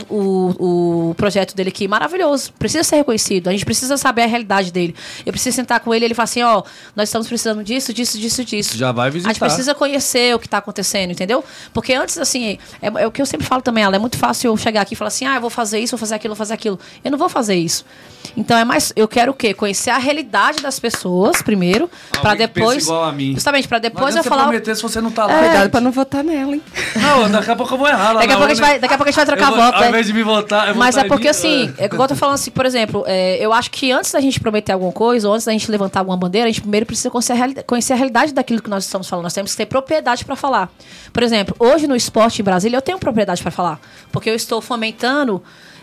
o, o projeto dele aqui, maravilhoso. Precisa ser reconhecido. A gente precisa saber a realidade dele. Eu preciso sentar com ele e ele falar assim, ó, nós estamos precisando disso, disso, disso, disso. Já vai A visitar. gente precisa conhecer o que está acontecendo, entendeu? Porque antes, assim, é, é o que eu sempre falo também, ela é muito fácil eu chegar aqui e falar assim, ah, eu vou fazer isso, vou fazer aquilo, vou fazer aquilo. Eu não vou fazer isso. Então é mais, eu quero o quê? Conhecer a realidade das pessoas primeiro, para Alguém que pensa depois, igual a mim. justamente para Não depois adianta eu você falar. prometer se você não tá lá. Cuidado pra não votar nela, hein? Não, daqui a pouco eu vou errar lá Daqui a, na pouco a gente urna. vai, daqui a pouco a gente vai trocar Eu vou- voto, Ao né? invés de me votar, eu Mas votar é em porque mim, assim, é igual eu tô falando assim, por exemplo, é, eu acho que antes da gente prometer alguma coisa, ou antes da gente levantar alguma bandeira, a gente primeiro precisa conhecer a, reali- conhecer a realidade daquilo que nós estamos falando. Nós temos que ter propriedade para falar. Por exemplo, hoje no esporte em Brasília, eu tenho propriedade para falar. Porque eu estou fomentando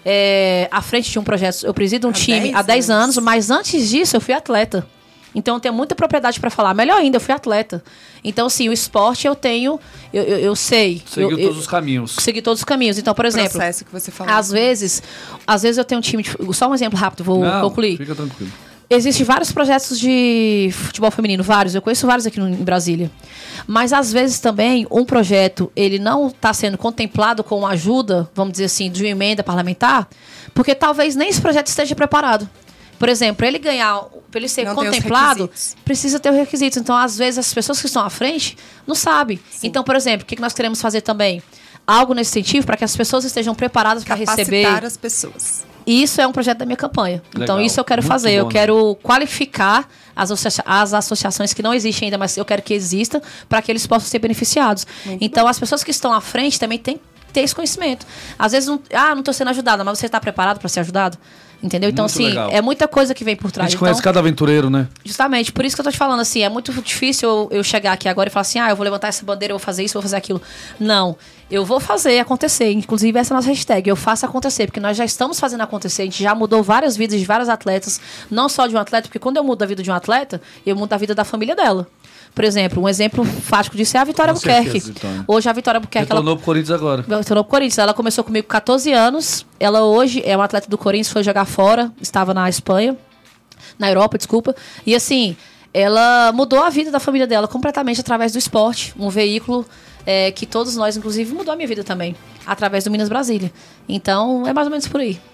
é, à frente de um projeto. Eu presido um Há time dez há dez anos. anos, mas antes disso eu fui atleta. Então eu tenho muita propriedade para falar. Melhor ainda, eu fui atleta. Então, assim, o esporte eu tenho, eu, eu, eu sei. Seguiu eu, todos eu, os caminhos. Segui todos os caminhos. Então, por exemplo, Processo que você falou. às vezes, às vezes eu tenho um time de, só um exemplo rápido, vou Não, concluir. fica tranquilo. Existem vários projetos de futebol feminino, vários. Eu conheço vários aqui no, em Brasília. Mas, às vezes, também, um projeto, ele não está sendo contemplado com ajuda, vamos dizer assim, de uma emenda parlamentar, porque talvez nem esse projeto esteja preparado. Por exemplo, para ele ganhar, para ele ser Não tem os contemplado, requisitos. precisa ter os requisitos. Então, às vezes, as pessoas que estão à frente não sabem. Então, por exemplo, o que que nós queremos fazer também? Algo nesse sentido para que as pessoas estejam preparadas para receber. Capacitar as pessoas. Isso é um projeto da minha campanha. Então, Legal. isso eu quero Muito fazer. bom, eu né? quero qualificar as, associa as associações que não existem ainda, mas eu quero que exista para que eles possam ser beneficiados. Muito então, as pessoas que estão à frente também têm que ter esse conhecimento. Às vezes, não, ah, não estou sendo ajudada, mas você está preparado para ser ajudado? Entendeu? Então, Muito assim, legal. é muita coisa que vem por A trás. gente Então, conhece cada aventureiro, né? justamente, por isso que eu tô te falando assim, é muito difícil eu, eu chegar aqui agora e falar assim, ah, eu vou levantar essa bandeira, eu vou fazer isso, eu vou fazer aquilo. Não, eu vou fazer acontecer, inclusive essa é a nossa hashtag, eu faço acontecer, porque nós já estamos fazendo acontecer, a gente já mudou várias vidas de vários atletas, não só de um atleta, porque quando eu mudo a vida de um atleta, eu mudo a vida da família dela. Por exemplo, um exemplo fático disso é a Vitória Com Albuquerque. certeza, Vitória. Hoje a Vitória Albuquerque, ela Retornou pro Corinthians agora. Retornou pro Corinthians. Ela começou comigo com catorze anos. Ela hoje é uma atleta do Corinthians, foi jogar fora, estava na Espanha, na Europa, desculpa. E assim, ela mudou a vida da família dela completamente através do esporte. Um veículo é, que todos nós, inclusive, mudou a minha vida também, através do Minas Brasília. Então, é mais ou menos por aí.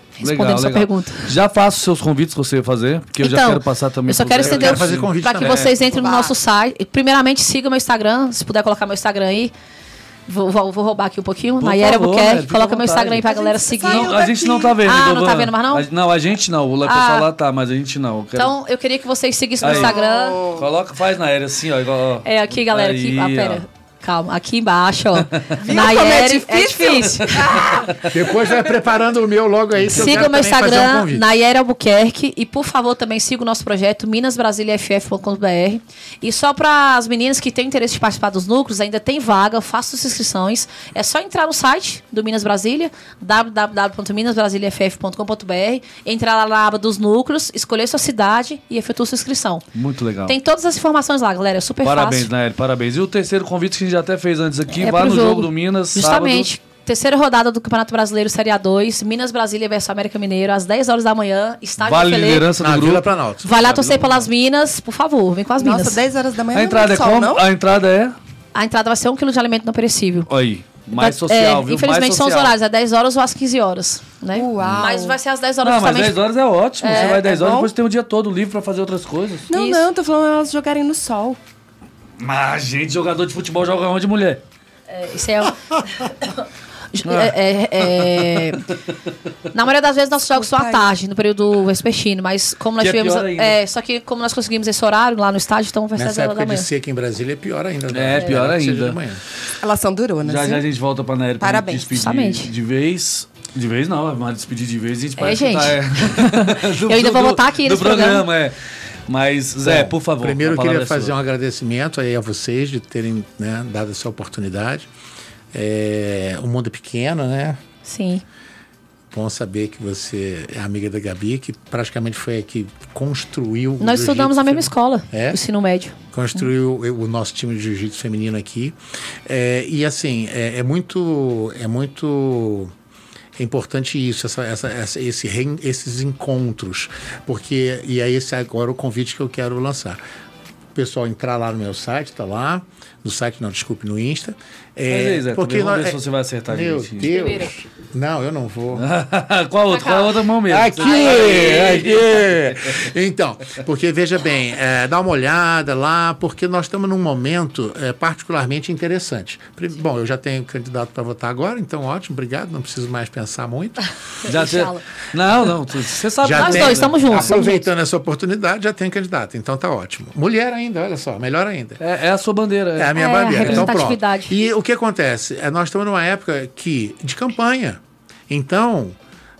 Respondendo Legal, sua legal. pergunta. Já faço seus convites que você fazer, porque eu já Então, quero passar também. Eu só pro quero Zé. estender quero fazer convite para que também. vocês entrem no Vá. nosso site. Primeiramente, siga meu Instagram. Se puder colocar meu Instagram aí. Vou, vou, vou roubar aqui um pouquinho. Por Nayara favor, Albuquerque. Nayara, fica Coloca à meu Instagram aí pra vontade. galera A gente seguir. saiu Não, a gente não tá vendo. Ah, não Dovan. tá vendo mais não? A- não, a gente não. O Ah. pessoal lá tá, mas a gente não. Eu quero- Então, eu queria que vocês seguissem meu Aí. Instagram. Coloca, faz na aérea assim, ó. Igual, ó. É aqui, galera. Aqui, Aí, ah, pera. ó. Calma. Aqui embaixo, ó. como é Nayara. É difícil? difícil. Depois vai preparando o meu logo aí. que eu Siga quero o meu também fazer um Instagram, convite. Nayara Albuquerque. E, por favor, também siga o nosso projeto, minas brasilia f f ponto com ponto b r. E só para as meninas que têm interesse de participar dos núcleos, ainda tem vaga, faça suas inscrições. É só entrar no site do Minas Brasília, w w w ponto minas brasilia f f ponto com ponto b r, entrar lá na aba dos núcleos, escolher sua cidade e efetuar sua inscrição. Muito legal. Tem todas as informações lá, galera. É super Parabéns, fácil. Nael, parabéns. E o terceiro convite que a gente já até fez antes aqui, É vá pro no jogo. jogo do Minas, Justamente. Terceira rodada do Campeonato Brasileiro Série A dois, Minas Brasília versus América Mineiro, às dez horas da manhã, estádio sábado. Vale Pelé. liderança do Na grupo. Vila Planalto. Vai lá torcer pelas Minas, por favor, vem com as Nossa, Minas. dez horas da manhã A entrada não é sol, como? não? A entrada é... A entrada vai ser um quilo de alimento não perecível. Aí, mais Da- social, é, viu? Infelizmente mais são os social. horários, é dez horas ou às quinze horas. Né? Uau. Mas vai ser às dez horas Não, mas justamente. dez horas é ótimo. Você vai dez é horas, bom? depois tem o dia todo livre pra fazer outras coisas. Não, Isso. não, tô falando elas jogarem no sol. Mas, gente, jogador de futebol joga onde, mulher? É, isso é, é, é, é... Na maioria das vezes nossos jogos são à Desculpa aí. tarde, no período vespertino, mas como nós Que é tivemos. pior ainda. É, só que como nós conseguimos esse horário lá no estádio, então vai ser às Nessa dez horas época da de manhã. seca em Brasília é pior ainda. É, pior que seja ainda. de manhã. Elas são duronas. Já viu? já a gente volta pra Nair pra Parabéns. despedir Justamente. de vez. De vez não, mas despedir de vez a gente É, parece que gente. tá, é. Do- Eu ainda do- vou do- voltar aqui do nesse programa, programa. é. Mas, Zé, Bom, por favor. Primeiro a eu palavra queria é fazer sua. um agradecimento aí a vocês de terem, né, dado essa oportunidade. É, o mundo é pequeno, né? Sim. Bom saber que você é amiga da Gabi, que praticamente foi a que construiu. o Nós estudamos jiu-jitsu na mesma fe- escola, É? ensino médio. Construiu o nosso time de jiu-jitsu feminino aqui. É, e assim, é, é muito. É muito. É importante isso, essa, essa, essa- esse, rein- esses encontros, porque, e é esse agora o convite que eu quero lançar. O pessoal entrar lá no meu site, tá lá, no site não, desculpe, no Insta. É, Mas aí, Zé, porque vamos nós- ver se você vai acertar Meu direitinho. Deus! Não, eu não vou. Qual a outra? Qual a outra mão mesmo? Aqui, aqui. Então, porque veja bem, é, dá uma olhada lá, porque nós estamos num momento é, particularmente interessante. Pri- Bom, eu já tenho candidato para votar agora, então ótimo, obrigado, não preciso mais pensar muito. Já te... Fala. Não, não, tu- você sabe. Já Nós tem- dois, estamos juntos, estamos Aproveitando essa oportunidade, já tem candidato, então tá ótimo. Mulher ainda, olha só, melhor ainda. É, é a sua bandeira. É a minha É, bandeira. Então, pronto. representatividade. E o que acontece? É, nós estamos numa época que, de campanha. Então,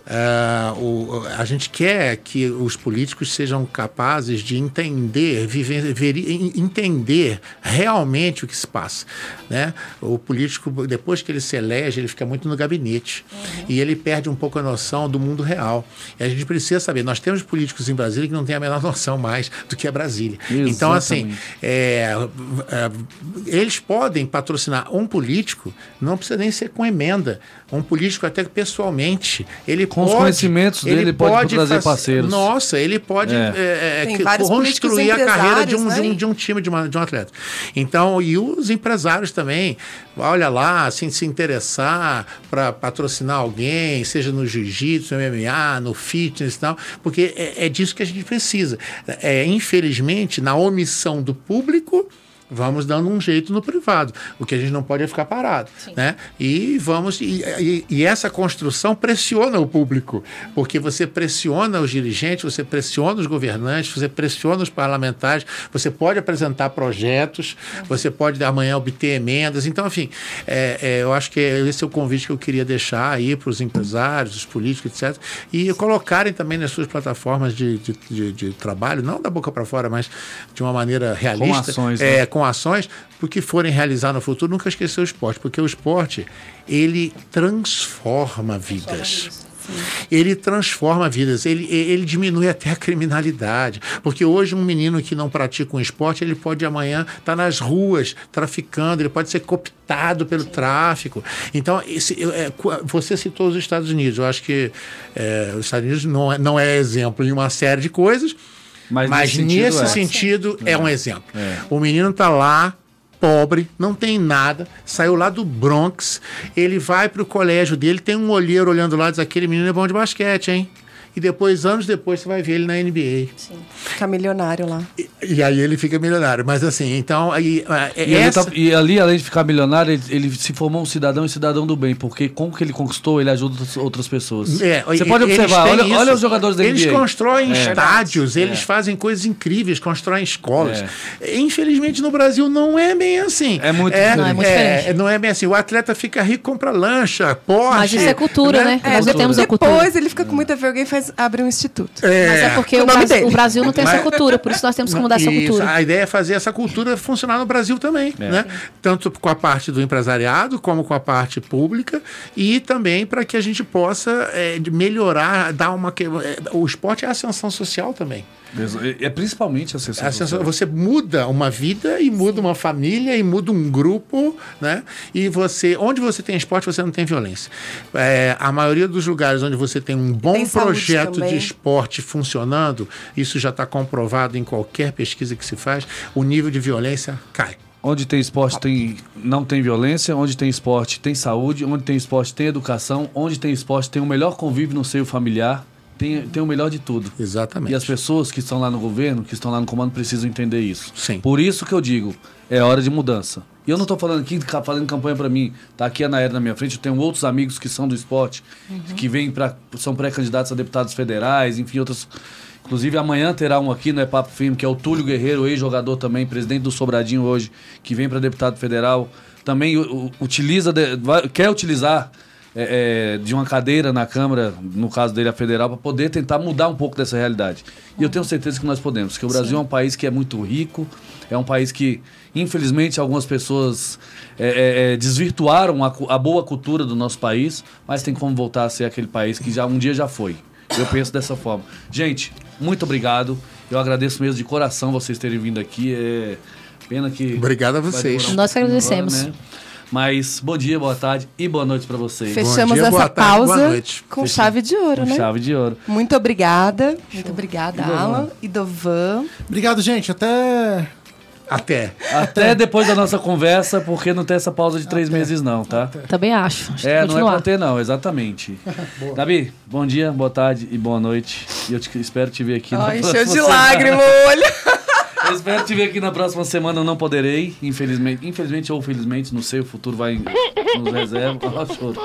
é, o- a gente quer que os políticos sejam capazes de entender, viver, veri- en- entender realmente o que se passa. Né? O político, depois que ele se elege, ele fica muito no gabinete. E ele perde um pouco a noção do mundo real. E a gente precisa saber. Nós temos políticos em Brasília que não têm a menor noção mais do que é Brasília. Então, assim, Exatamente. é, é, eles podem patrocinar um político, não precisa nem ser com emenda. Um político até que pessoalmente. Ele Com os pode, conhecimentos dele, pode trazer faz- parceiros. Nossa, ele pode É. é, é, Tem que- vários construir a políticos carreira de um, empresários, de, um, né? de um time, de, uma, de um atleta. Então, e os empresários também, olha lá, assim, se interessar para patrocinar alguém, seja no jiu-jitsu, no M M A, no fitness e tal, porque é, é disso que a gente precisa. É, infelizmente, na omissão do público, vamos dando um jeito no privado. O que a gente não pode é ficar parado. Né? E vamos. E, e- e essa construção pressiona o público, porque você pressiona os dirigentes, você pressiona os governantes, você pressiona os parlamentares, você pode apresentar projetos, você pode amanhã obter emendas. Então, enfim, é, é, eu acho que esse é o convite que eu queria deixar aí para os empresários, os políticos, etcétera. E colocarem também nas suas plataformas de, de, de- de trabalho, não da boca para fora, mas de uma maneira realista. ações, é, né? com ações, porque forem realizar no futuro, nunca esquecer o esporte, porque o esporte, ele transforma vidas. Ele transforma vidas, ele, ele diminui até a criminalidade, porque hoje um menino que não pratica um esporte, ele pode amanhã estar nas ruas traficando, ele pode ser cooptado pelo tráfico. Então, esse, é, você citou os Estados Unidos, eu acho que é, os Estados Unidos não é, não é exemplo em uma série de coisas, Mas, mas nesse nesse sentido, é. sentido é, um exemplo. O menino está lá pobre, não tem nada, saiu lá do Bronx, ele vai pro colégio dele, tem um olheiro olhando lá e diz, aquele menino é bom de basquete, hein? E depois, anos depois, você vai ver ele na N B A. Sim. Fica milionário lá. E, e aí ele fica milionário. Mas assim, então... Aí, e, essa... ele tá, e ali, além de ficar milionário, ele, ele se formou um cidadão e cidadão do bem. Porque com o que ele conquistou, ele ajuda outras pessoas. É, você pode observar, olha, olha os jogadores da N B A. Eles constroem é. estádios, é. eles fazem coisas incríveis, constroem escolas. É. Infelizmente, no Brasil, não é bem assim. É muito é, não, é muito é, diferente. Não é bem assim. O atleta fica rico, compra lancha, Porsche. Mas isso é cultura, né? É, Nós temos a cultura. Depois ele fica com muita vergonha e faz abrir um instituto. É, Mas é porque o, Brasil, o Brasil não tem Mas, essa cultura, por isso nós temos que mudar isso, essa cultura. A ideia é fazer essa cultura funcionar no Brasil também, é. né? Tanto com a parte do empresariado, como com a parte pública, e também para que a gente possa é, melhorar, dar uma... O esporte é ascensão social também. É principalmente a ascensão social. Você muda uma vida e muda uma família e muda um grupo, né? E você, onde você tem esporte, você não tem violência. É, a maioria dos lugares onde você tem um bom tem projeto de esporte funcionando, isso já está comprovado em qualquer pesquisa que se faz, o nível de violência cai. Onde tem esporte tem, não tem violência, onde tem esporte tem saúde, onde tem esporte tem educação, onde tem esporte tem o melhor convívio no seio familiar. Tem, tem o melhor de tudo. Exatamente. E as pessoas que estão lá no governo, que estão lá no comando, precisam entender isso. Sim. Por isso que eu digo, é hora de mudança. E eu não estou falando aqui, fazendo campanha para mim. Tá aqui a Naera na minha frente, eu tenho outros amigos que são do esporte, uhum. que vêm pra, são pré-candidatos a deputados federais, enfim, outros... Inclusive, amanhã terá um aqui no É Papo Firme, que é o Túlio Guerreiro, ex-jogador também, presidente do Sobradinho hoje, que vem para deputado federal. Também u, utiliza, de, vai, quer utilizar... É, é, de uma cadeira na Câmara, no caso dele a federal, para poder tentar mudar um pouco dessa realidade. E eu tenho certeza que nós podemos, porque o Brasil Sim. é um país que é muito rico, é um país que, infelizmente, algumas pessoas é, é, desvirtuaram a, a boa cultura do nosso país, mas tem como voltar a ser aquele país que já um dia já foi. Eu penso dessa forma. Gente, muito obrigado. Eu agradeço mesmo de coração vocês terem vindo aqui. É pena que... Obrigado a vocês. Um Nós que agradecemos. Agora, né? Mas bom dia, boa tarde e boa noite para vocês. Fechamos dia, essa tarde, pausa com Fechamos. chave de ouro, com né? chave de ouro. Muito obrigada. Show. Muito obrigada, Idovan. Alan e Dovan. Obrigado, gente. Até... Até. Até depois da nossa conversa, porque não tem essa pausa de três Até. meses não, tá? Até. Também acho. acho é, que não é pra ter não, exatamente. Gabi, bom dia, boa tarde e boa noite. E eu te, espero te ver aqui Ai, na próxima cheio de semana. lágrima o olho. Eu espero te ver aqui na próxima semana, eu não poderei, infelizmente, infelizmente ou felizmente, não sei, o futuro vai nos reserva. Olha o choro.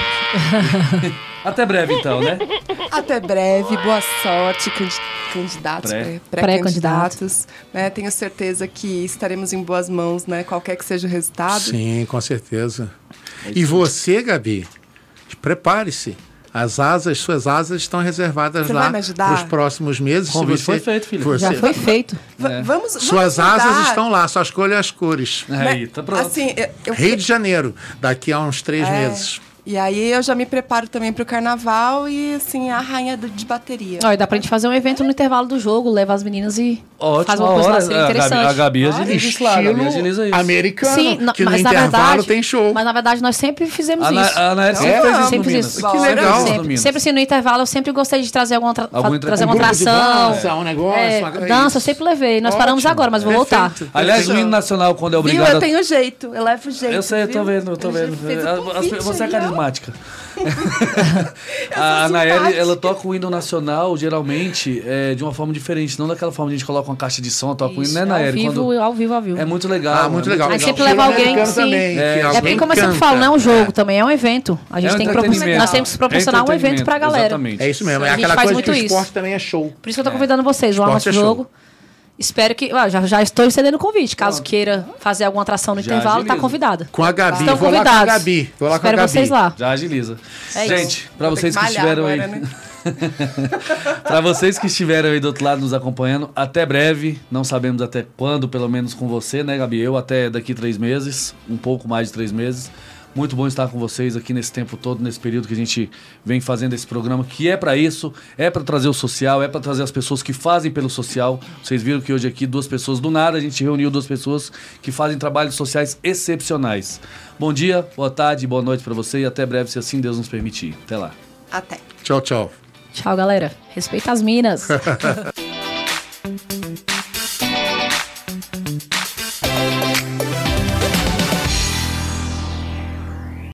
Até breve então, né? Até breve, boa sorte, candidatos, Pré. pré-candidatos. Pré né? Tenho certeza que estaremos em boas mãos, né? Qualquer que seja o resultado. Sim, com certeza. E você, Gabi, prepare-se. As asas, suas asas estão reservadas você lá para os próximos meses. O convite você, foi feito, filho. Você, Já foi feito. É. Vamos, vamos Suas mudar. asas estão lá, só escolha as cores. Aí, tá pronto. Assim, eu, eu... Rio de Janeiro, daqui a uns três é. meses. E aí eu já me preparo também pro carnaval e, assim, a rainha do, de bateria. Olha, dá pra gente fazer um evento no intervalo do jogo, leva as meninas e Ótimo, faz uma coisa lá, hora, seria a interessante. Gabi, a Gabi agiliza isso lá, a Gabi agiliza isso. Americano, Sim, no- que no mas na intervalo verdade, tem show. Mas na verdade nós sempre fizemos A, Na, isso. a Nair sempre É? fez isso Sempre no fiz Minas. isso. Que legal. Sempre, sempre assim, no intervalo eu sempre gostei de trazer alguma, tra Algum fa- trazer entre- uma um grupo de atração. dança, um negócio, É, uma- dança, eu isso. sempre levei. Nós paramos Ótimo. agora, mas vou voltar. Perfeito. Aliás, o Fechou. hino nacional, quando é Viu? obrigado... Eu tenho jeito, eu levo jeito. Eu sei, eu tô viu? vendo, eu tô Eu já vendo. fiz o As- convite Você é aí, ó. carismática. A Anaeli, simpática. ela toca o hino nacional, geralmente, é, de uma forma diferente. Não daquela forma de a gente coloca uma caixa de som, toca o hino, Isso, né, ao Naeli? vivo, Quando... ao vivo, ao vivo. É muito legal. Ah, muito é legal. A gente sempre Estilo leva alguém, americano sim. também, É, que é É alguém porque, como eu sempre canta. falo, não é um jogo também, é um evento. A gente É um tem que propor- entretenimento. nós temos que proporcionar um evento pra galera. Exatamente. É isso mesmo, é A gente aquela faz coisa muito que o isso. esporte também é show. Por isso que eu tô convidando vocês, vão ao Esporte nosso é show. jogo. Espero que. Ah, já, já estou estendendo o convite. Caso queira fazer alguma atração no Já intervalo, agiliza. tá convidada. Com a Gabi, Estão vou lá com a convidados. Gabi. Vou lá Espero com a Gabi. vocês lá. Já agiliza. É Gente, para Vou ter vocês que malhar estiveram aí... agora, né? Para vocês que estiveram aí do outro lado nos acompanhando, até breve. Não sabemos até quando, pelo menos com você, né, Gabi? Eu até daqui três meses, um pouco mais de três meses. Muito bom estar com vocês aqui nesse tempo todo, nesse período que a gente vem fazendo esse programa, que é para isso, é para trazer o social, é para trazer as pessoas que fazem pelo social. Vocês viram que hoje aqui duas pessoas, do nada, a gente reuniu duas pessoas que fazem trabalhos sociais excepcionais. Bom dia, boa tarde, boa noite para você e até breve, se assim Deus nos permitir. Até lá. Até. Tchau, tchau. Tchau, galera. Respeita as minas.